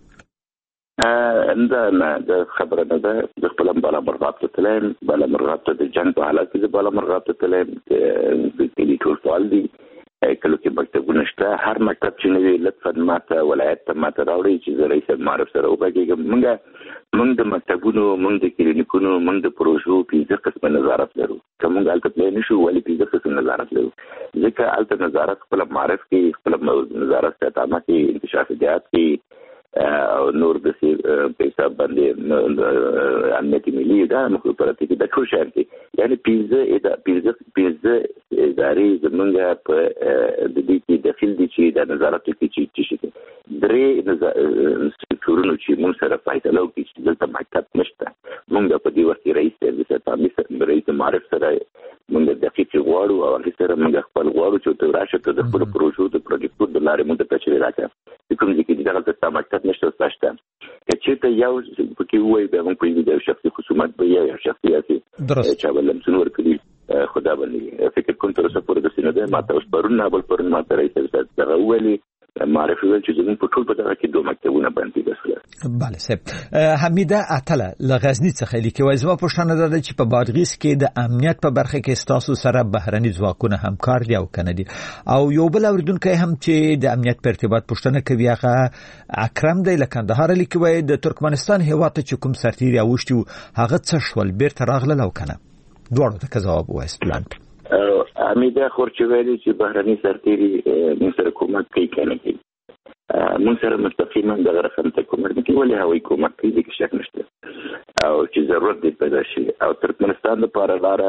دا خبره نه ده. د خپل بالامرغاب ته تلم بالامرغاب ته د جنگ په حالت کې بالامرغاب ته تلم د کلی ټول فعال دي کله کې مکتبونه شته هر مکتب چې نوی لطفا ماته ولایت ته ماته راوړي چې زه رئیس معرف سره وګورم. موږ د مکتبونو موږ د کلینیکونو موږ د پروژو 15 قسمه نظارت لرو. کوم الته پلان نشو ولی 15 قسمه نظارت لرو ځکه الته نظارت خپل معرف کې خپل نظارت ته تامه کې انکشافات کې او نور د پیسې باندې امنیتي ملي دا مخابراتي د ټول شهر کې یعنی 15 ادارې زمونږ په د دې کې داخل دي چې د نظارت کې چې شي درې سکتورونو چې موږ سره فایده لري چې دلته مکتب نشته. موږ په دې وخت رئیس سرویس ته رئیس معرف سره موږ د دقیق غواړو او هغه سره موږ خپل غواړو چې تر راشه ته د خپل پروژو د پروجیکټو د لارې موږ ته چیرې راځي کوم ځکه چې دغه تماکت نشته ساشته چې ته یو پکې وایي به موږ په دې شخصي خصومت به یو شخصیتي چې ولهم څنور کړی خدا باندې فکر کوم تر اوسه پورې د سینې ما ته اوس پرون نه بل پرون ما ته راځي دغه ویلي معرفي ول چې زموږ په ټول په دغه کې دوه مکتبونه باندې دسله. بله صاحب حمیده اتله لغزنی څخه لیکي وایي زما پوښتنه ده چې په بادغیس کې د امنیت په برخه کې تاسو سره بهرني ځواکونه همکار دي او کنه دي او یو بل اوریدونکو هم چې د امنیت په ارتباط پوښتنه کوي هغه اکرم دی له کندهار لیکي وایي د ترکمنستان هیواد ته کوم سرتیري اوښتي هغه څه شول بیرته راغله او کنه دوړو ته جواب وایست پلان حمیده خورچویلی چې بهرني سرتیري موږ سره کومک کوي کنه کوي موږ سره مستقیما د رقم ته کومک کوي ولې هوایي کومک کوي د شک نشته او چې ضرورت دی پیدا شي او ترکمنستان لپاره لاره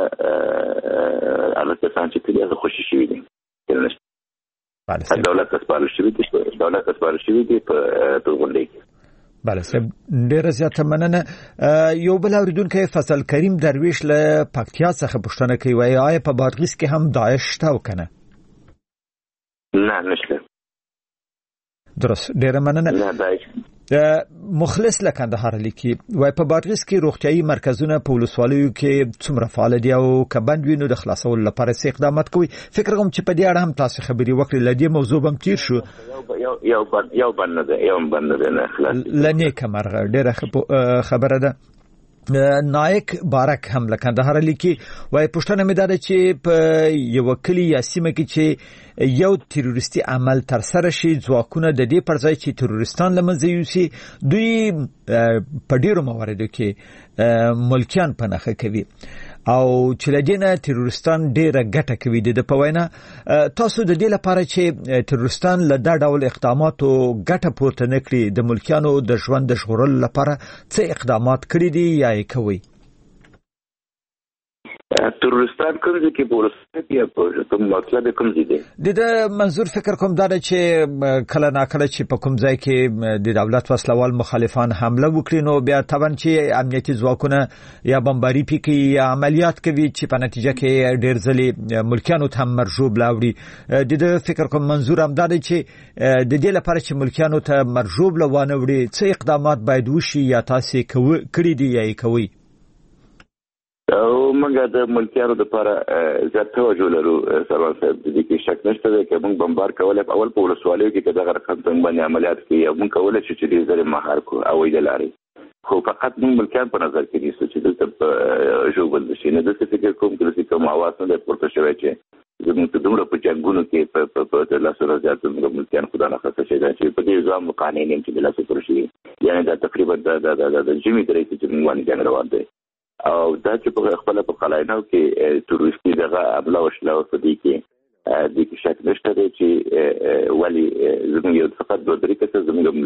هغه څه چې کله خوشي شي دي نشته دولت اسپارل شوی دی په توغندې کې. بله صاحب ډیره زیاته مننه. یو بل اوریدونکی فضل کریم درویش له پکتیا څخه پوښتنه کوي وایي آیا په بادغیس کې هم داعش شته او کنه؟ نه نشته. درست ډیره مننه. نه داعش مخلص له کندهار لیکي وایي په بادغیس کې روغتيایي مرکزونه په ولسوالیو کې څومره فعال دي او کبند وینو د خلاصولو لپاره څه اقدامات کوي؟ فکر کوم چې په دې اړه هم تاسو خبري وکړئ. لدې موضوع هم تیر شو یو بند نه خلاص لنی کمرغه ډیره خبره ده. نایک بارک هم له کندهار لیکي وایي پوښتنه مې ده چې په یو کلی یا سیمه کې چې یو تروریستي عمل تر سره شي ځواکونه د دې پر ځای چې تروریستان لمنځه یوسي دوی په ډیرو مواردو کې ملکیان په نخښه کوي او چې لدينه تروریستان ډیره ګټه کوي د پوینه تاسو د دې لپاره چې تروریستان له دا ډول اقداماتو ګټه پورته نکړي د ملکیانو د ژوند د ژغورلو لپاره څه اقدامات کړی دي یا یې کوي؟ تروریستان کوم ځای کې بولسته یا کوم مطلب کوم ځای دی د منظور فکر کوم دا چې کله ناکله چې په کوم ځای کې د دولت وسلوال مخالفان حمله وکړي نو بیا طبعا چې امنیتي ځواکونه یا بمباري کوي یا عملیات کوي چې په نتیجه کې ډېر ځلې ملکیانو ته مرجوب لاوړي د فکر کوم منظور هم دا چې د دې لپاره چې ملکیانو ته مرجوب لوانه وړي څه اقدامات باید وشي یا تاسو کړی دي یا یې کوي؟ او موږ د ملکیانو لپاره زیات توجه لرو سروان صاحب د دې کې شک نشته چې موږ بمبار کولای اول په ولسوالیو کې دغه رقم څنګه باندې عملیات کوي او موږ کولای شو چې دې ځای مهار کو او د لارې خو فقط موږ ملکیان په نظر کې نیسو چې دلته ژوبل شي نه د فکر کوم چې کوم आवाज نه پورته شوی چې زموږ ته دومره په جنگونو کې په لاسو زیات موږ ملکیان خدا نه خاصه شي چې په دې ځام قانوني چې د لاسو پر شي یعنی دا تقریبا د جمی درې چې موږ باندې جنگ روان دی او دا چې په خپل په قلاینو کې تروریستي دغه عمله وشله او په دې کې د کې شک نشته چې ولی زموږ یو فقط دوه درې کسه زموږ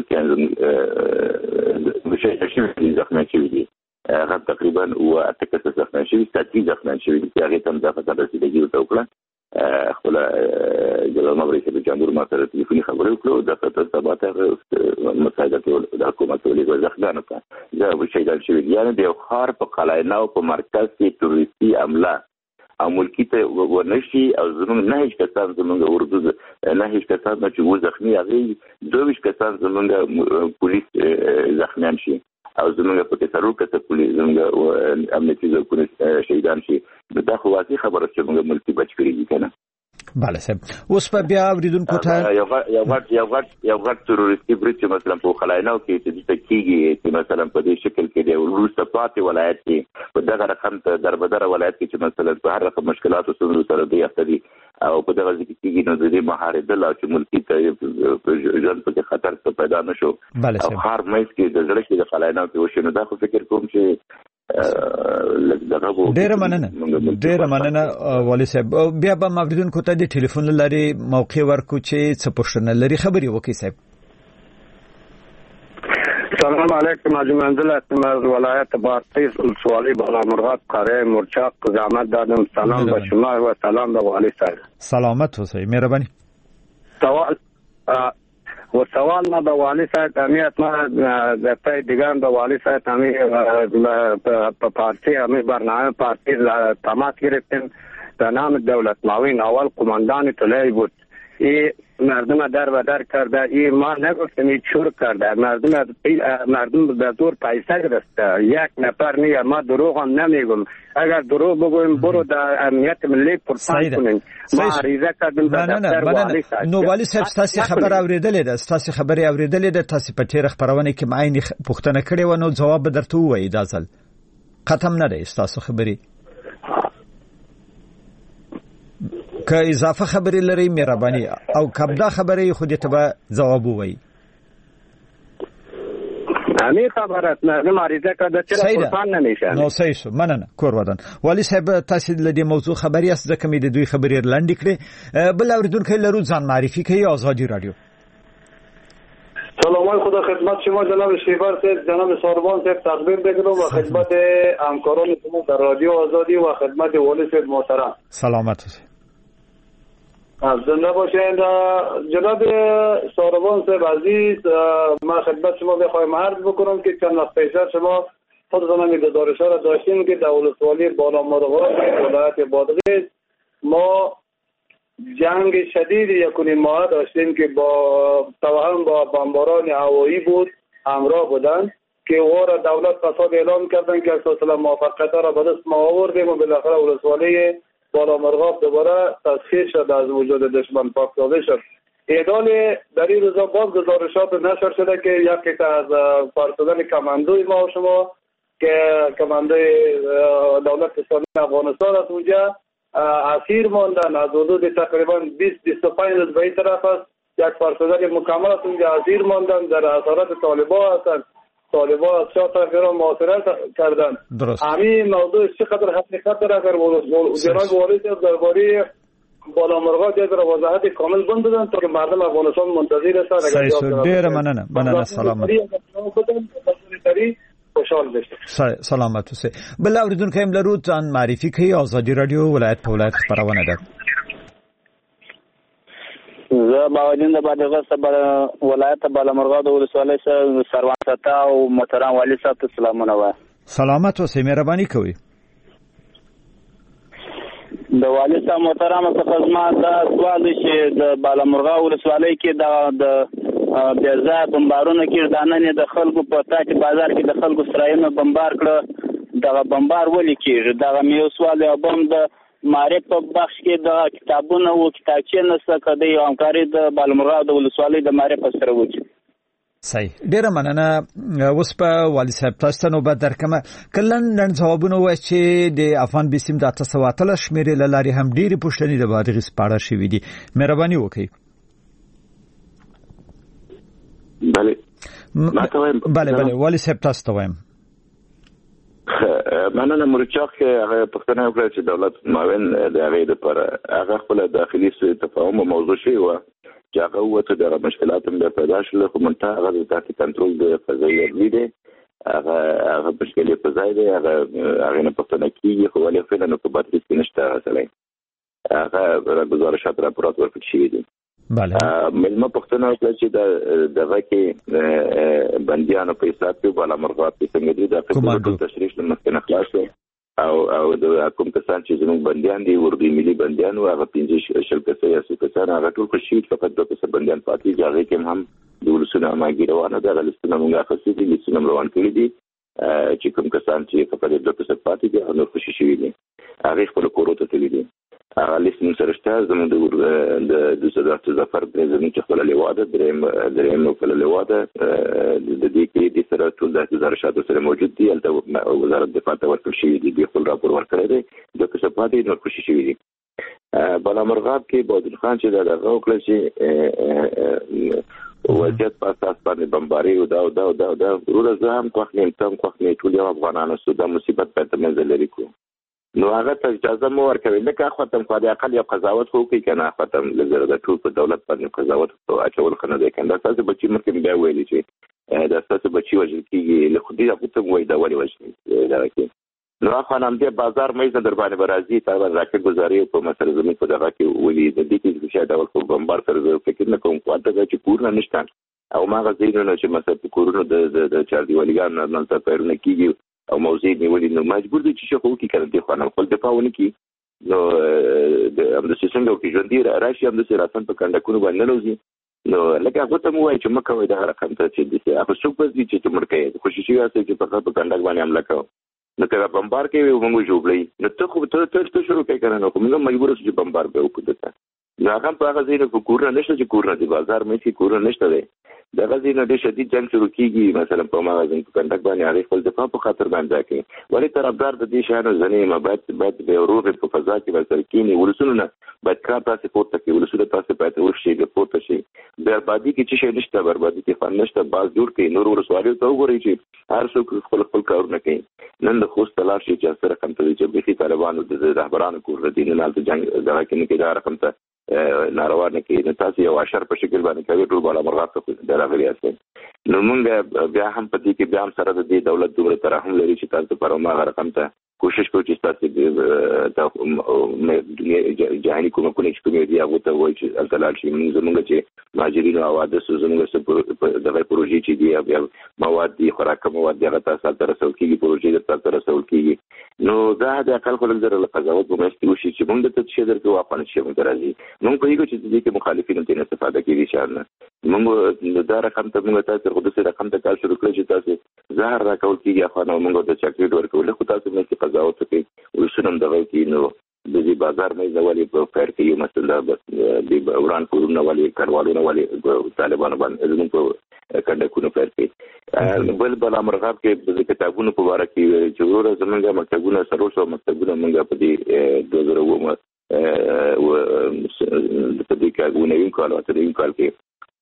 ملکیان مشهور ځخمه شوي دي هغه تقریبا او اته کسه ځخمه شوي ستاسو ځخمه شوي دي هغه تم د فقط رسیدګي وکړه خپل جلال مبارک د جمهور ماته ټلیفوني خبرې وکړو د فتر ثبات مساعدت د حکومت ولې ځخدانو ته دا وشیدل شوی یعنی د خار په قلاینو په مرکز کې تروریستي عمله او ملکی ته ورنشي او زموږ نه هیڅ کسان زموږ اردو نه هیڅ کسان چې و زخمی هغه دوه کسان زموږ پولیس زخمیان شي او زموږ په تصرف کې پولیس زموږ امنیتي ځواکونه شهیدان شي دا خو واضح خبره چې موږ ملکی بچ کړی دي کنه. بله صاحب اوس په بیا اوریدونکو ته یو غټ تروریستي برید چې مثلا په خلاینو کې چې د کیږي چې مثلا په دې شکل کې دی ورسته پاتې ولایت کې په دغه رقم ته دربدر ولایت کې چې مثلا په هر رقم مشکلاتو سره دی افتري او په دغه ځکه کېږي نو د دې مهارت لا چې ملکی ته ژوند په خطر څه پیدا نشو او هر مېز کې د زړه کې د خلاینو کې وشنه دا خو فکر کوم چې ډیره مننه والي صاحب بیا به موریدونکو ته د ټلیفون لري موقع ورکو چې څه پوښتنه لري خبري وکړي صاحب. السلام علیکم حاجی منزل از ولایت بادغیس ولسوالی بالا مرغاب قاره مرچاق زحمت دادم سلام به شما و سلام به والی صاحب. سلامت اوسئ مهربانی. سوال ما به والی صاحب امیت ما در پای دیگران به والی صاحب همی پارتی همی برنامه پارتی تماس گرفتیم به نام دولت معاون اول قماندان طلایی بود مردم در و در کرده. ما نگفتیم چور کرده. مردم به دور پیسه گرفته. یک نفر نیه. ما دروغ هم نمیگم. اگر دروغ بگویم برو در امنیت ملی پرسان کنیم. ما عریضه کردیم به دفتر والی صاحب. نو والی صاحب تاسو خبر اوریدلې ده. تاسو خبري اوریدلې ده. تاسو په تیر خبرونه کې معین پوښتنه کړې و نو جواب درته وایي دا ځل ختم نه دی تاسو خبري. که اضافه خبرې لري مهرباني او کبدا خبرې خو دې ته جواب وایي. همین خبرات نه مریضه کده چې پرسان نمیشه. نو صحیح شو. مننه کور ودان. والی صاحب تاسو د دې موضوع خبري است ځکه مې د دوی خبرې لاندې کړې. بل اوریدونکو لرو ځان معرفي کوي آزادی رادیو. سلام خدا خدمت شما جناب شیبر صاحب، جناب ساربان صاحب تقدیم بگیرم و خدمت همکاران شما در رادیو آزادی و خدمت والی صاحب محترم. سلامت باشید. زنده باشید. جناب ساربان صاحب عزیز، من خدمت شما بخوایم عرض بکنم که چند وقت پیش شما خودتان هم گزارش ها را داشتیم که در ولسوالی بالامرغاب ولایت بادغیس ما جنگ شدید یکونیم ماه داشتیم که با توهم با بمباران هوایی بود همراه بودند که او را دولت فساد اعلام کردن که اساس موافقت را به دست ما آوردیم و بالاخره ولسوالی بالامرغاب دوباره تسخیر شد، از وجود دشمن پاک سازی شد. ایدال در این روزا باز گزارشات نشر شده که یکی از فرسودن کماندوی ما و شما که کماندوی دولت اسلامی افغانستان از اونجا اسیر ماندن. از حدود تقریبا 20-25 روز به این طرف است یک فرسودن مکمل از اونجا اسیر ماندن، در اثرات طالبان هستند. طالبان از شاه طرفداران محاصره کردند. همین موضوع چقدر حقیقت داره؟ اگر جناب والی صاحب درباره بالامرغاب جای را وضاحت کامل بندن تا که مردم افغانستان منتظر هستند. صحیح. ډیر مننه. سلامت. خوشحال بشه. سلامت اوسئ. بل اوریدونکو هم لرو ځان معرفي کوي. آزادی رادیو ولایت په ولایت خبرونه ده. زه باودین د بادغیس ولایت بالامرغاب د ولسوالۍ سروان ستا او محترم والی صاحب ته سلامونه وایم. سلامت اوسئ. مهرباني کوئ. د والی صاحب محترم څخه زما دا سوال دی چې د بالامرغاب ولسوالۍ کې د بیا بمبارونه کې دانه د خلکو په تاکي بازار کې د خلکو سرایونه بمبار کړه. دا بمبار ولې کېږي؟ دا مې یو سوال او بم د معرفت په بخش کې د کتابونو او کتابچې نسته کده یو همکاري د بالامرغاب د ولسوالۍ د معرفت سره وکړي. صحیح. ډیره مننه. اوس په والی صاحب تاسو ته نوبت درکمه. کلن ځوابونه وایي چې د افغان بیسیم د 813 شمیرې له لارې هم ډېری پوښتنې د بادغیس په اړه شوې دي. مهرباني وکړئ. بله والی صاحب تاسو ته وایم. مننه. مرچاق هغه پښتنه وکړه چې دولت معاون د هغې لپاره هغه خپل داخلي تفاهم موضوع شوی و چې هغه وته د مشکلات هم پیدا شول خو منتها هغه تحت کنټرول د فضایي دی. هغه مشکلې په ځای دی. هغه نه پښتنه کیږي خو ولې فعلا نو په بادغیس کې نشته اصلي. هغه گزارشات راپورات ورکړل شوي دي. بله. ملما پښتنه وکړه چې دغه کې بنديانو په حساب کې بالامرغاب کې څنګه دي د خپل تشریح لمخې نه خلاص او د کوم کسان چې زموږ بنديان دي ورته ملي بنديان او هغه 15 کسان یا څو کسان هغه ټول خوشي فقط د کسان بنديان پاتې دي. هغه کې هم د ولسونو ماګي روانه ده. غلستونه موږ اخستې دي لسونه روان کړی دي چې کوم کسان چې فقط د کسان پاتې دي هغه خوشي شوي دي. هغه خپل کورو ته تللي دي. هغه لیسن سره شته. زموږ د صدرت ظفر پرزیدنت چې خپل لیواده دریم نو خپل لیواده د دې کې د سره ټول د گزارشات سره موجود دي. البته وزارت دفاع ته ورکړل شوی دی. د خپل راپور ورکړی دی. د کسباتې نو خوشي شوی دي. بالامرغاب کې بادل خان چې دغه وکړل چې وضعیت په اساس باندې بمباري او دا ورته هم کوښښ تم کوښښ ټول افغانانو سودا مصیبت په منځ لري کو. نو هغه ته اجازه مو ورکوي نه که ختم خو د اقل یو قضاوت وکړي کنه ختم لزر د ټول په دولت باندې قضاوت اچول خنه ده کنه. تاسو بچی مخکې بیا ویلي چې دا تاسو بچی وژل کیږي له خودي هغه ته وایي دا ولې وژل دا کې. نو افغان هم د بازار مېز در باندې برازي تر راکټ گزاري په مسله زمين په دغه کې ولي د دې کې چې دا ول بمبار سره فکر نه کوم خواته چې پورنه نشته او ما غزينو چې مثلا کورونو د چار دیوالګان نه ته پیرونه کیږي او موضوع نیولې نو مجبور دي چې خو کې کړي خو نه خپل دفاع ونه کی نو د څنګه کې ژوند دی راشي هم د سراتن په کنډکونو باندې لوزي نو لکه هغه ته مو وایي چې مکه وای د رقم ته چې د هغه څوک په دې چې مرکه خوشي واسي چې په کنډک باندې حمله کوي نو که بمبار کوي موږ جوړلې نو ته خو ته شروع کوي کنه نو موږ مجبور شو چې بمبار به وکړو نو هغه په هغه ځای کې کورونه نشته چې کورونه دی بازار مې چې کورونه نشته دی د غزې نه ډېر شدید جنگ شروع کیږي مثلا په مغازن په کنډک باندې هغه خپل دفاع په خاطر باندې کوي ولی طرفدار د دې شانو ځنې مبادئ به ورور په فضا کې مثلا کینی ورسونه باید کار تاسو پورته کې ورسونه تاسو باید ورشي د پورته شي بربادي کې چې شي نشته بربادي کې فن نشته باز جوړ کې نور ورسوالي ته وګورئ چې هر څوک خپل کارونه کوي نن د خوست تلاش چې سره کوم ته چې به طالبانو د رهبرانو کور د دین نه جنگ دغه کې نه کېدار کوم ته ناروا نه کې تاسو یو اشر په شکل باندې کوي ټول بالا مرغات ته درغلي استه نو موږ بیا هم پدې کې بیا هم سره د دې دولت دوره ترحم لري چې تاسو پر ما رقم ته کوشش کوي چې تاسو جهاني کومه چې دی هغه ته وایي چې التلال شي موږ چې مهاجرین او عادت زموږ دغه پروژې چې دی بیا مواد دي خوراک مواد دي هغه تاسو سره رسول کیږي پروژې د تاسو رسول کیږي نو دا د اقل خلک در له قضاوت په مستي وشي چې موږ د تشهیر درته واپس شي موږ راځي موږ په یوه چې د دې مخالفینو ته استفاده کوي انشاءالله موږ دا رقم ته موږ تاسو خو د سره رقم ته کار شروع کړی چې تاسو زهر راکول کیږي خو نو موږ د چاکلیټ ورکول خو تاسو مې قضاوت کوي ورسره دغه کې نو د دې بازار مې زوالي په فیر کې یو مثلا د وران کورونه والی کډوالونه والی طالبانو باندې زموږ په کنډکونو فیر کې بل امرغاب کې د کتابونو په اړه کې چې ورور زمونږ مکتبونه سروسو مکتبونه موږ په دې 2009 و په دې کې غوښنه کال او ترې کال کې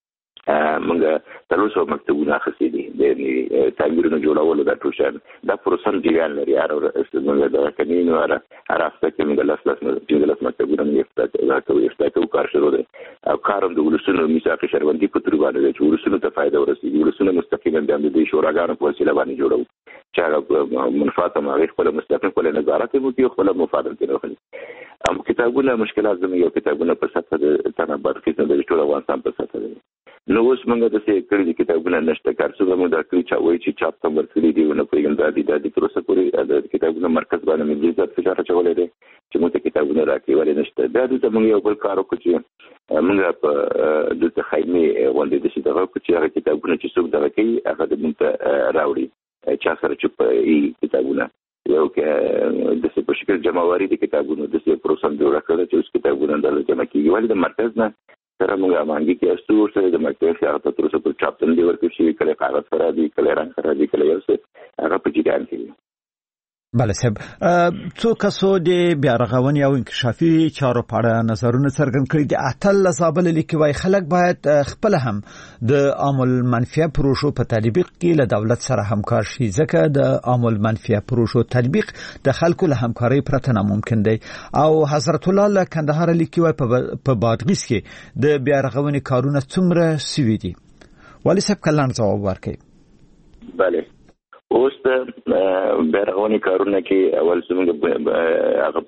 موږ سروسو مکتبونه اخیستي دي د تعمیرونو جوړولو د ټوشن د پروسن دیوال لري موږ د کنینو اراسته کې موږ لاس مکتبونه موږ کار شروع دي او کارم د ولسونو میثاق شهروندي په تور باندې چې ولسونو ته فائدہ ورسېږي ولسونو مستقیما د دې شوراګانو په وسیله باندې جوړو چې منفعت ما خپل مستقیم خپل نظارت کوي خپل مفادات کوي ام کتابونه مشکلات زموږ یو کتابونه په سطح د تنبر کې د ټول افغانستان په سطح دي نو اوس موږ د څه کړي کتابونه نشته کار څه موږ د کړي چې وایي چې چاپ تم ورکړي دی نو په یوه د پروسه پورې د کتابونو مرکز باندې موږ ځات فشار چولې دي چې موږ کتابونه راکړي ولې نشته دا د موږ یو بل کار وکړو چې موږ په د تخیمه ولې د څه دغه چې هغه کتابونه چې څوک دغه کوي هغه د موږ راوړي چا سره چې په کتابونه یو کې د څه په شکل جمعواري د کتابونو د څه پروسه جوړه کړل چې اوس کتابونه د جمع کیږي ولې د مرکز نه سره موږ مانګي کې استو سره د مرکز هغه ته تر څو په چاپتن دی ورکړي چې کله کاغذ سره دی کله رنګ سره دی کله یو څه هغه په جریان کې بله صاحب څو کسو د بیا رغونې او انکشافي چارو په اړه نظرونه څرګند کړي دي اتل لزابل لیکي وای خلک باید خپل هم د عامل منفعه پروژو په تطبیق کې له دولت سره همکار شي ځکه د عامل منفعه پروژو تطبیق د خلکو له همکارۍ پرته ناممکن دی او حضرت الله له کندهار لیکي وای په بادغیس کې د بیا رغونې کارونه څومره سوي دي ولی صاحب کلان جواب ورکړي بله اوس د بیرغونی کارونه کې اول څنګه هغه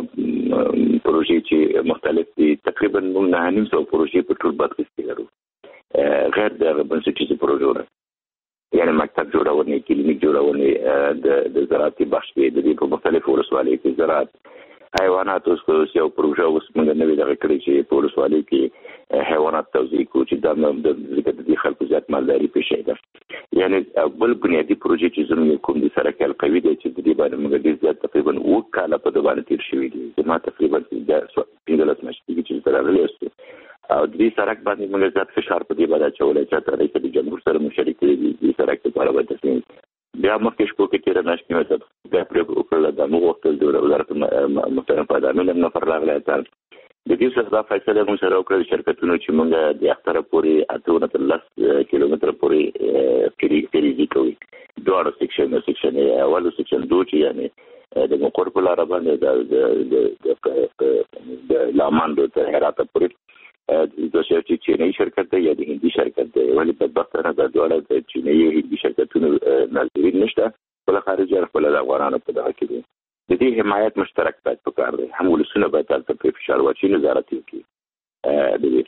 پروژې چې مختلف دي تقریبا 900 پروژې په ټول بادغیس کې لرو غیر د بنسټیزو پروژو یعنی مکتب جوړونه کلینیک جوړونه د زراعتي بخش کې د دې په مختلفو ولسوالیو کې زراعت حیوانات اوس یو پروژه اوس موږ نوې دغه کړی چې په ولسوالیو کې حیوانات توزیع کو چې د خلکو زیات مالداري پیښه ده یعنی بل بنیادی پروژې چې زموږ کوم د سره کې القوي دي چې د دې باندې موږ ډیر زیات تقریبا وو کاله په دوانه تیر شوې دي زما تقریبا د 15 مشتي چې ترغلي است او د دې سره باندې موږ زیات فشار په دې باندې چولې چې تر رئیس جمهور سره مشارکت دي د سره کې په اړه تصمیم بیا مخکې شپو کې تیر نشته مې بیا پرې وکړل د موږ وخت د وزارت محترم پادانو نفر راغلی تر د دې سره دا فیصله موږ سره وکړه شرکتونو چې موږ د اختر پورې 18 کیلومتر پورې فریزي کوي دوه سیکشن اول سیکشن 2 چې یعنی د مقر په لار باندې د لامان د هرات پورې د چینی شرکت دی یا د هندي شرکت دی ولی بدبختانه د دوړه د چینی او هندي شرکتونو نظرین نشته بل خارجي خپل د افغانانو په دغه کې دي د دې حمایت مشترک باید پکار دی هم ولسونه باید تاسو په فشار واچي نظارت وکړي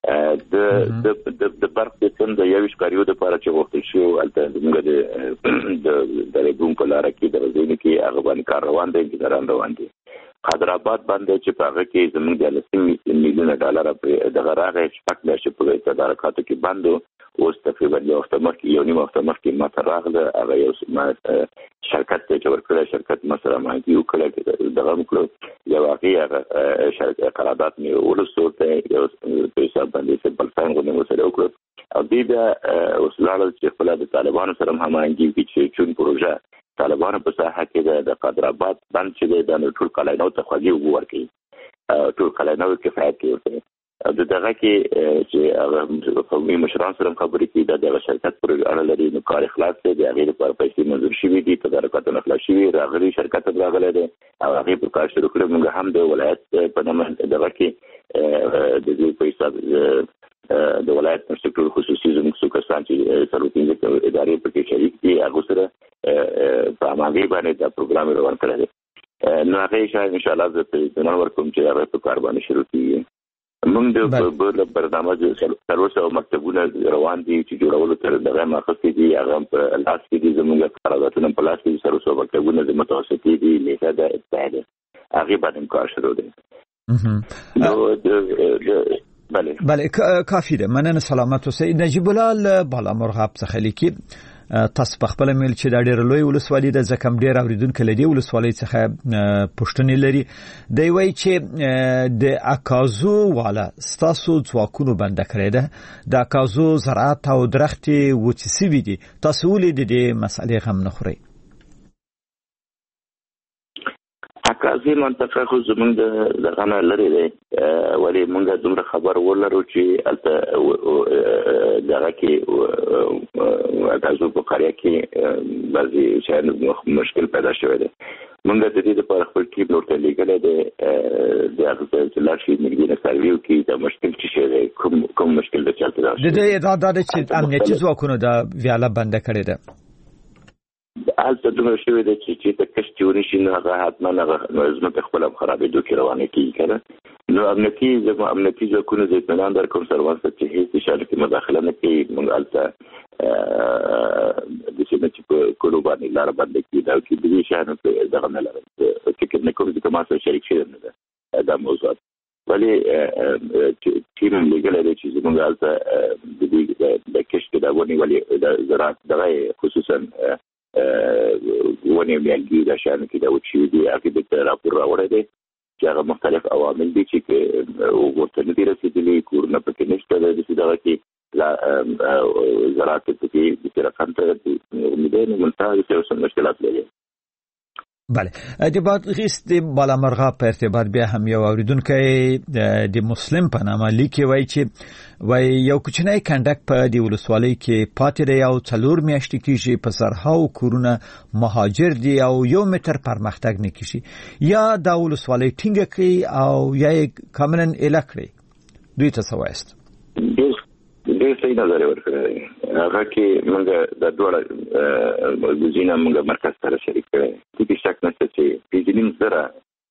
د برق د سم د یو شکاریو د لپاره چې وخت شو البته موږ د ریګون په لار کې د ځینې کې هغه باندې کار روان دی ګران روان دي حیدرآباد باندې چې په هغه کې زموږ د 10 میلیون ډالر په دغه راغی چې پک نشه په تدارکاتو کې باندې اوس تقریبا یو هفته مخکې یو نیم هفته مخکې ماته راغله هغه یو شرکت چې ورکړی شرکت مسره مانګي وکړه دغه وکړو یو هغه شرکت قرارداد مې ورسوته یو په حساب باندې چې بلفان غو مې سره وکړو او دې بیا اوس لاړل چې خپل د طالبانو سره هماهنګي کې چې چون پروژه طالبانو په ساحه کې د قادرآباد بند چې د ټول کلاینو ته خوږی وګورکي ټول کلاینو کفایت کوي دغه کې چې قومي مشران سره خبرې کړي د شرکت پر اړه لري نو کار اخلاص دی هغه لپاره پیسې منظور شوې دي تدارکاتونه خلاص شوي راغلي شرکت راغلی دی او هغه په کار شروع کړو موږ هم د ولایت په نامه دغه کې د دې پیسې د ولایت سکتور خصوصي زموږ څو کسان چې سروتینګ ادارې په کې شریک دي هغه سره په اماغي باندې دا پروګرام روان کړی دی نو هغه شاید ان شاء الله د نن ورکوم چې هغه په کار باندې شروع کیږي موږ د برنامه سروسه او مکتبونه روان دي چې جوړولو تر دغه ماخذ دي هغه په لاس کې دي زموږ قراردادونه په لاس کې سروسه او مکتبونه د متوسطي دي لیکه د اتحاد هغه باندې کار شروع دي نو بله کافی ده. مننه سلامت اوسئ. نجیب الله بالا مرغاب څخه لیکي تاسو په خپل میل چې د ډېر لوی ولسوالۍ د زکم ډېر اوریدونکو لري ولسوالۍ څخه پښتني لري دی وایي چې د اکازو والا ستاسو ځواکونو بنده کړی ده د اکازو زراعت او درختې وچې سوي دي تاسو ولې د دې مسئلې غم نه خورئ؟ اکازي منطقه خو زمونږ د غنه لري دی ولی مونږ دومره خبر ولرو چې دغه کې اکازو په قريه کې بعضي شاید مشکل پیدا شوی دی مونږ د دې لپاره خپل ټیم نور ته لیږلی دی د هغه چې لاړ شي نږدې نه سروي وکړي د مشکل چې شی دی کوم مشکل د چلته راشي د دې اراده ده چې امنیتي ځواکونو د ویاله بنده کړې ده حالت دومره شوی دی چې د کشت ونشي نو هغه حتما ځمکه خپله خرابېدو کې روانه کېږي که نه نو امنیتي ځواکونو د اطمینان درکوم سروان صاحب چې هېڅ شیانو کې مداخله نه کوي موږ هلته داسې نه چې په کلو باندې لاره بنده کړي دا کې د دې شیانو کې دغه نه لرم فکر نه کوم ځکه ما سره شریک شوی نه ده دا موضوعات ولې ټیم هم لیږلی دی چې زموږ هلته د دې د کشت د ونې ولې د زراعت دغه خصوصا ونې میانګي د شانو کې د وچې دي هغه د راپور راوړی دی چې هغه مختلف عوامل دي چې ورته نه دي رسېدلي کورونه پکې نشته د دغه کې زراعت پکې د رقم ته امیدونه منتها د مشکلات لري بله د بادغیس د بالا مرغاب په ارتباط بیا هم یو اوریدونکی د مسلم په نامه لیکي وایي چې وایي یو کوچنی کنډک په د ولسوالۍ کې پاتې دی او 4 میاشتې کېږي په زرهاو کورونه مهاجر دي او 1 متر پرمختګ نه کېږي یا د ولسوالۍ ټینګه کړي او یا یې کاملا اله کړي دوی ته څه وایست؟ ډېر صحیح نظر ورکړی هغه کې موږ د دوړه ګزینه موږ مرکز سره شریک کړی هیڅ شک نشته چې 5.5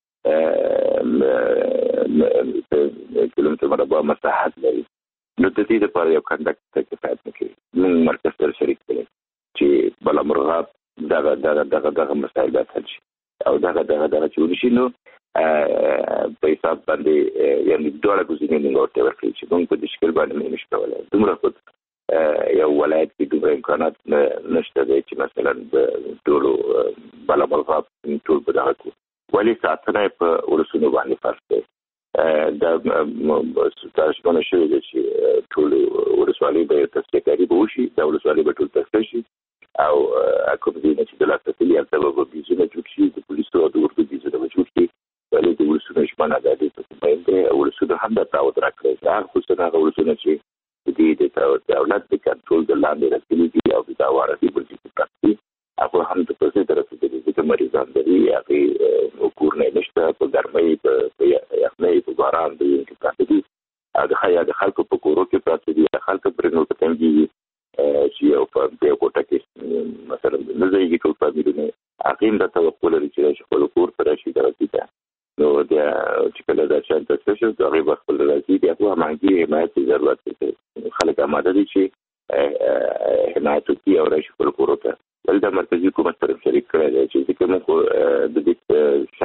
کیلومتر مربع مساحت لري نو د دې لپاره یو کنډک ته کفایت نه کوي موږ مرکز سره شریک کړی چې بالا مرغاب دغه مسایل به حل شي او دغه چې ونشي نو په حساب باندې یعنی دوړه ګزینه موږ ورته ورکړي چې موږ په دې شکل باندې نشو کولای دومره خود یو ولایت کې دومره امکانات نشته دی چې مثلا د ټولو بالا مرغاب ټول په دغه کې ولی ساتنه په ورسونو باندې فرض دی دا ستاسو شوی دی چې ټول ورسوالۍ به تصفیه به وشي دا ورسوالۍ به ټول تصفیه شي او کوم دي چې د لاسته لري په بيزونه جوړ شي د پولیسو او د ورته بيزونه جوړ شي ولې د ورسونو شمنه د دې په باندې ورسونو هم د تعود راکړي دا خصوصا هغه ورسونه چې د دولت د کنټرول د لاندې راځي دي او د وارثي بل څه پراختي هغه هم د پرسه طرف ته د مریضان دی هغه کور نه نشته په ګرمۍ په یخنۍ په باران دی چې پراختي هغه د خلکو په کورو کې پراختي دي خلکو پر نو ته تمږي چې او په دې کوټه کې مثلا نزدې ټول فامیلونه اقیم د توقع لري چې خپل کور ته راشي درته نو د چې کله دا چې تاسو شو دا غي خپل راځي د هغه مانګي حمایت ضرورت دي خلک آماده دي چې حمایت کوي او راشي خپل کور ته ولدا مرکزی حکومت سره شریک کړی دی چې کوم د دې شک نشته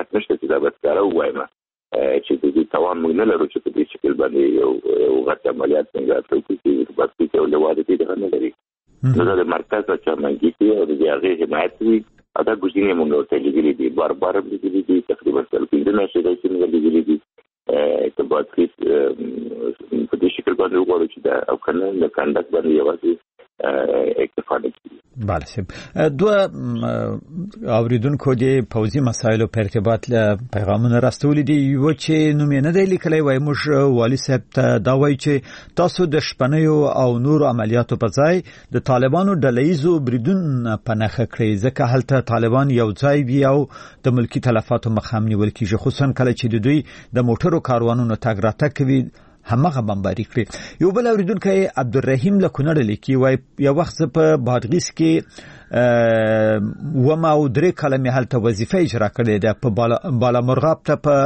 چې دا بسکاره وایم چې د دې توان موږ نه لرو چې په دې شکل باندې یو غټ عملیات څنګه ترسره کړو بس چې له واده دې نه لري نو د مرکز چې مانګي او د هغه حمایت وي دا ګوزینې موږ ته لګلې دي بار لګلې دي تقریبا تر 15 میاشتې چې موږ لګلې دي ته باید په دې شکل باندې وګورو چې دا او کنه د کاندک باندې یوازې اکتفا نه کوي. بله صاحب دوه اوریدونکو د پوځي مسایلو په ارتباط له پیغامونه راستولي دي یو چې نوم یې نه دی لیکلی وایي موږ والي صاحب ته دا وایي چې تاسو د شپنیو او نورو عملیاتو په ځای د طالبانو ډلهییزو بریدونو په نښه کړئ ځکه هلته طالبان یو ځای وي او د ملکي تلفاتو مخه هم نیول کېږي خصوصا کله چې د دوی د موټرو کاروانونو تګ راتګ کوي همغه بمباري کړی. یو بل اوریدونکی عبدالرحیم له کونړ لیکي وایي یو وخت په بادغیس کې وما او درې کاله مې هلته وظیفه اجرا کړې ده په بالامرغاب ته په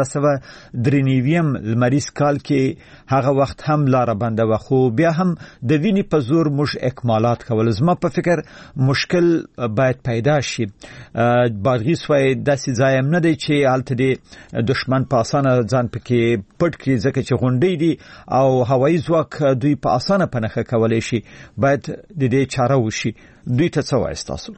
1993 لمریز کال کې هغه وخت هم لاره بنده و خو بیا هم د ویني په زور موږ اکمالات کول زما په فکر مشکل باید پیدا شي. بادغیس وایي داسې ځای هم نه دی چې هلته د دشمن په اسانه ځان پکې پټ کړي ځکه چې غونډې دي او هوایي ځواک دوی په اسانه په نښه کولی شي باید د دې چاره وشي. دوی ته څه وایي تاسو؟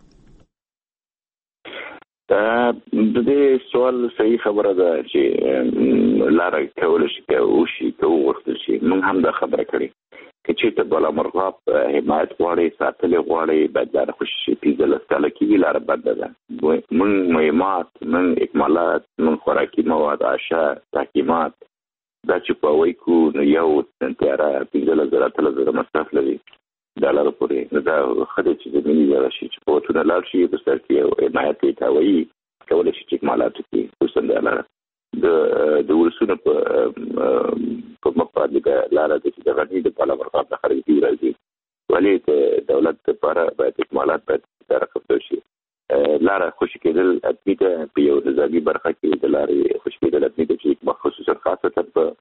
د دې سوال صحیح خبره ده چې لاره کول شي او شي او ورته شي موږ هم دا خبره کړې چې ته بالامرغاب حمایت غواړي ساتل غواړي باید دا خوشي پیژل سره کې لاره بده ده موږ مهمات موږ اکمالات موږ خوراکي مواد عشاء تحکیمات دا چې په وای کو یو تیاره پیژل زراعت مصرف لري ډالر پورې دا خدای چې د ملي راشي چې په وټونه لاړ شي په سر کې حمایت کوي کولای شي چې اکمالات کوي خصوصا د ورسونه په مقابله لاره د غنی د بالامرغاب د خارجي راځي ولی د دولت لپاره باید اکمالات باید ترقب شي لاره خوشی کېدل اته په یو ځای برخه کې د لارې خوشی کېدل اته چې خصوصا خاصه په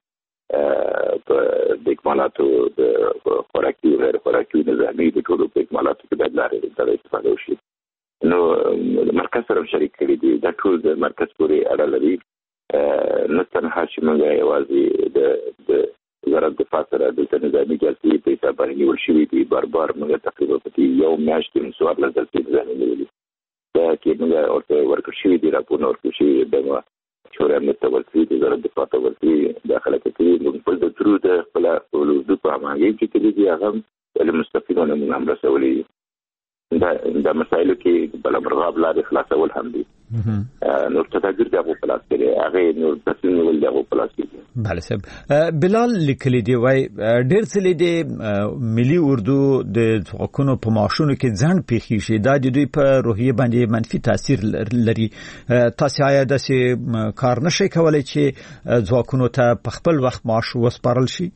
د اکمالاتو د خوراکي او غیر خوراکي نظامي د ټولو په اکمالاتو کې باید لارې د استفاده وشي. نو مرکز سره شریک کړي دي دا ټول د مرکز پورې اړه لري نه تنها چې موږ یوازې د وزارت دفاع سره د نظامي جلسې په حساب باندې نیول شوي دي بار موږ تقریبا په یو میاشت کې مسوار له جلسې نظامي نیولې دا کې موږ ورته ورکړ شوي دي راپورونه ورکړ شوي دي شورا متولي د وزارت دفاع تولي داخله کوي موږ په درو د خپل ولودو په معنی کې دي هغه د مستفیدونو موږ هم رسولي دا مسایلو کې بالامرغاب لارې خلاصول هم دي نو تدابیر دغه پلاس کې هغه نو تصمیم ول دغه پلاس کې. بله صاحب بلال لیکلی دی وای ډېر څه دي ملي اردو د ځواکونو په ماشونو کې ځان پیښی شي دا د دوی په روحیه باندې منفي تاثیر لري تاسو آیا داسې کار نشئ کولای چې ځواکونو ته په خپل وخت معاش وسپارل شي؟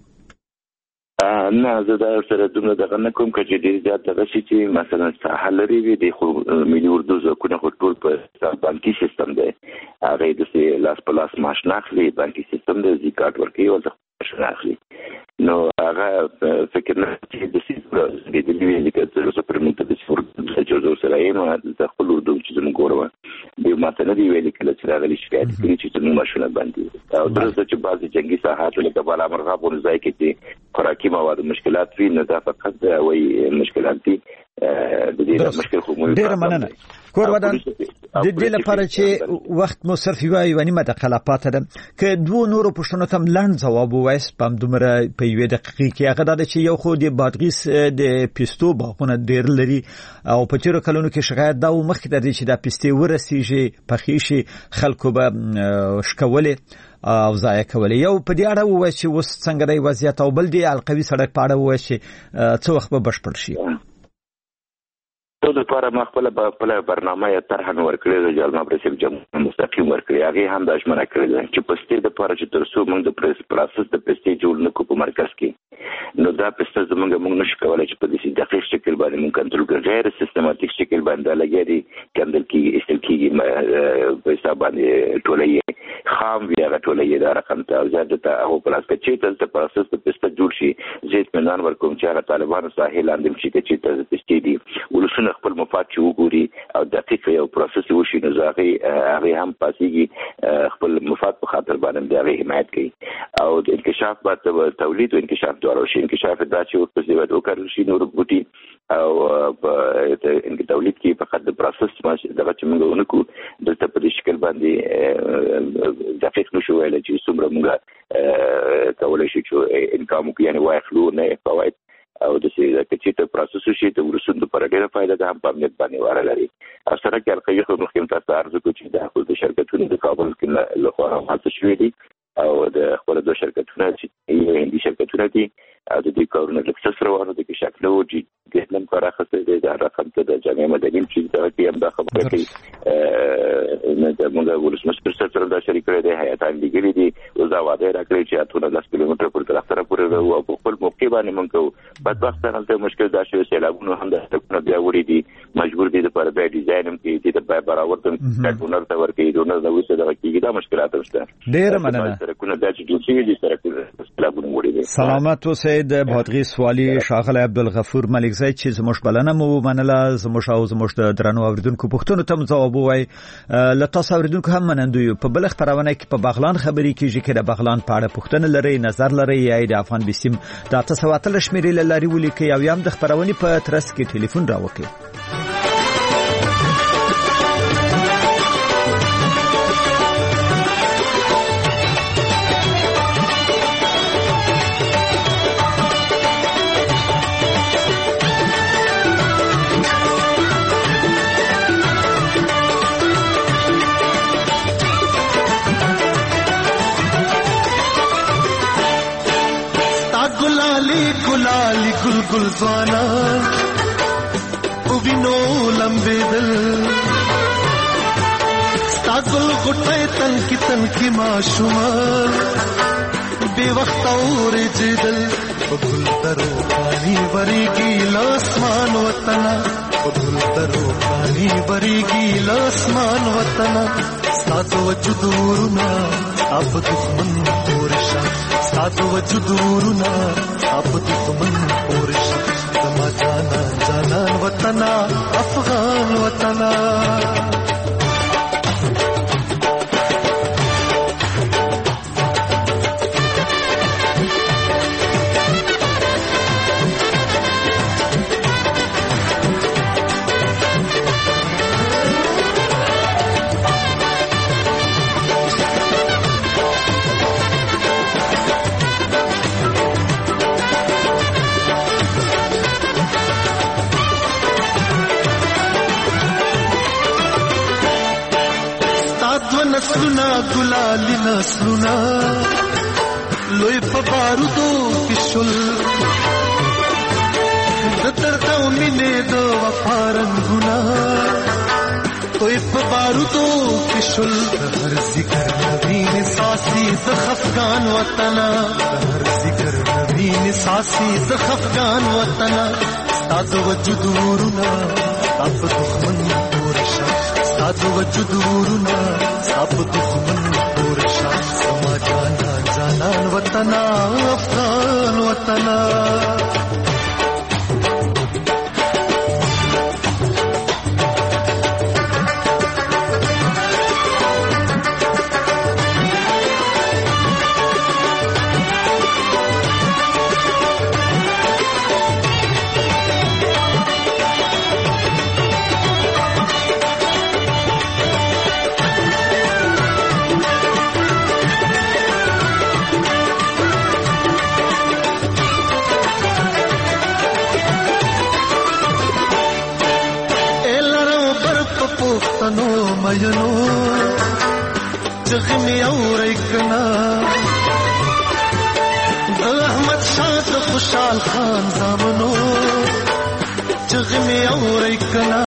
نه زه دا سره دومره دغه نه کوم چې ډېر زیات دغه شي چې مثلا ساحل لري وي د خو ملي اردو ځواکونه خو ټول په بانکي سیستم دی هغه د لاس په لاس معاش نه اخلي بانکي سیستم د زیکات ورکوي او معاش نه اخلي نو هغه فکر نه چې د سیستم د دې لیکل سره پرمنټ د سورجو سره یې د خپل اردو چې زموږ ګورو د ماته نه دی ویل کله چې راغلي شکایت کوي چې موږ ماشونه باندې او درسته چې بعضي جنگي ساحات لکه بالامرغاب ورځای کې خوراکي مواد مشکلات وي نه دا فقط وایي مشکلات دي د دې مشکل خو موږ ډېر مننه کور ودان د دې لپاره چې وخت مو صرف یو نیمه دقیقه پاتې ده که دوه نورو پوښتنو ته لاند جواب وایي پم دومره په یوه دقیقه کې هغه دا چې یو خو د بادغیس د پیستو باغونه ډېر لري او په چیرې کلونو کې شکایت دا مخکې د دې چې د پیستې ورسیږي پخېشي خلکو به شکولې او ضایع کولې یو په دې اړه وایي چې اوس څنګه دی وضعیت او بل دی القوي سړک په اړه وایي چې څه وخت به بشپړ شي. ټول لپاره ما خپل برنامه طرح ورکړې د جلمه پرسیب جمهور مستقیم ورکړې هغه هم د اشمنه کړل چې پستې د لپاره چې ترڅو موږ د پروسس د پستې جوړ نکو په مرکز کې نو دا پستې موږ نشو کولای چې په دې دقیق شکل باندې موږ کنټرول کړو غیر سیستماتیک شکل باندې لګیږي کندل کې استل کې په حساب باندې ټولې خام بیا ټولې دا رقم ته زیاته ته او پلاس کې چې د پروسس د پستې جوړ شي زیات منان ورکوم چې طالبانو ساحل اندم شي چې د پستې دي ولسونه خپل مفاد چې وګوري او دقیق یو پروسس وشي نو هغه هم پاسيږي خپل مفاد په خاطر باندې هغه حمایت کوي او د انکشاف بعد تولید او انکشاف دواړه شي انکشاف دا چې ورپسې ود وکړل شي نور بوټي او په تولید کې فقط د پروسس ماشه دغه چې موږ ونکو دلته په دې شکل باندې دقیق نشو ویل چې څومره موږ کولای شو چې انکام کوو یعنی واخلو نه فواید او د چې ته پروسس شي د ورسوند پر ډیره فائدہ ده هم په امنیت باندې واره لري او سره کې القیه مخکې تاسو ارزو کوي چې د خپل شرکتونو د کابل کې له خوا حاصل شوی دي او د خپل دوه شرکتونو چې هندي شرکتونه دي او د دې کارونه د څه سره ورته کې شکل او ګټلم کار اخیسته دي دا رقم ته د جامعه مدني چې دا کې هم دا خبره کوي نه د موږ ولسمشر سره دا شریک کړی دی هیئتان لګیلي دي او دا وعده راکړي چې اتونه 10 کیلومتر پر طرف پورې او په خپل موقع باندې موږ بدبختانه ته مشکل دا شوی سیلابونه هم د حکومت بیا وړي دي مجبور دي پر بیا ډیزاین هم کې دي د برابر د ډونر ته ورکړي ډونر د وسه د کېږي دا مشکلات شته ډېر مننه سرکونه د چې دي سرکونه سیلابونه وړي دي سلامت اوسئ د بادغیس والی شاغله عبدالغفور ملک زئی چې زموږ بلنه مو منله زموږ د درنو اوریدونکو پوښتنو ته جواب وای لته اوریدونکو هم منندوی په بل خبرونه کې په بغلان خبري کیږي چې د بغلان په اړه پوښتنه لري نظر لري یا د افغان بسیم د تاسو واتل شمیرې لري ولیکي او یم د خبرونه په ترڅ کې ټلیفون راوکي गुलाली गुल गुल ज़वाना उबिनो लंबे दिल स्तागुल गुटे तन की माशुमा बेवक्त और जिदल गुल तरो पानी बरी गील आसमान वतना गुल तरो पानी बरी गील आसमान वतना सातो वजुदूरना अब दुश्मन पोरशा सातो वजुदूरना अब दुश्मन पोरशा तमा जाना जाना वतना अफगान वतना नस्लुना गुलाली नस्लुना लोई पबारुदो किशुल दर्दा मिले दो वफारन गुना तोई पबारुदो किशुल हर जिक्र नबीन सासी ज़ख़फ़गान वतना हर जिक्र नबीन सासी ज़ख़फ़गान वतना साद वजुदूरना अब दुश्मन पोरशा साद वजुदूरना अब दुश्मन पोरशा समा जाना जाना वतना अफगान वतना मयनो जख्मी और इकना अहमद शाह खुशाल खान सामनो जख्मी और इकना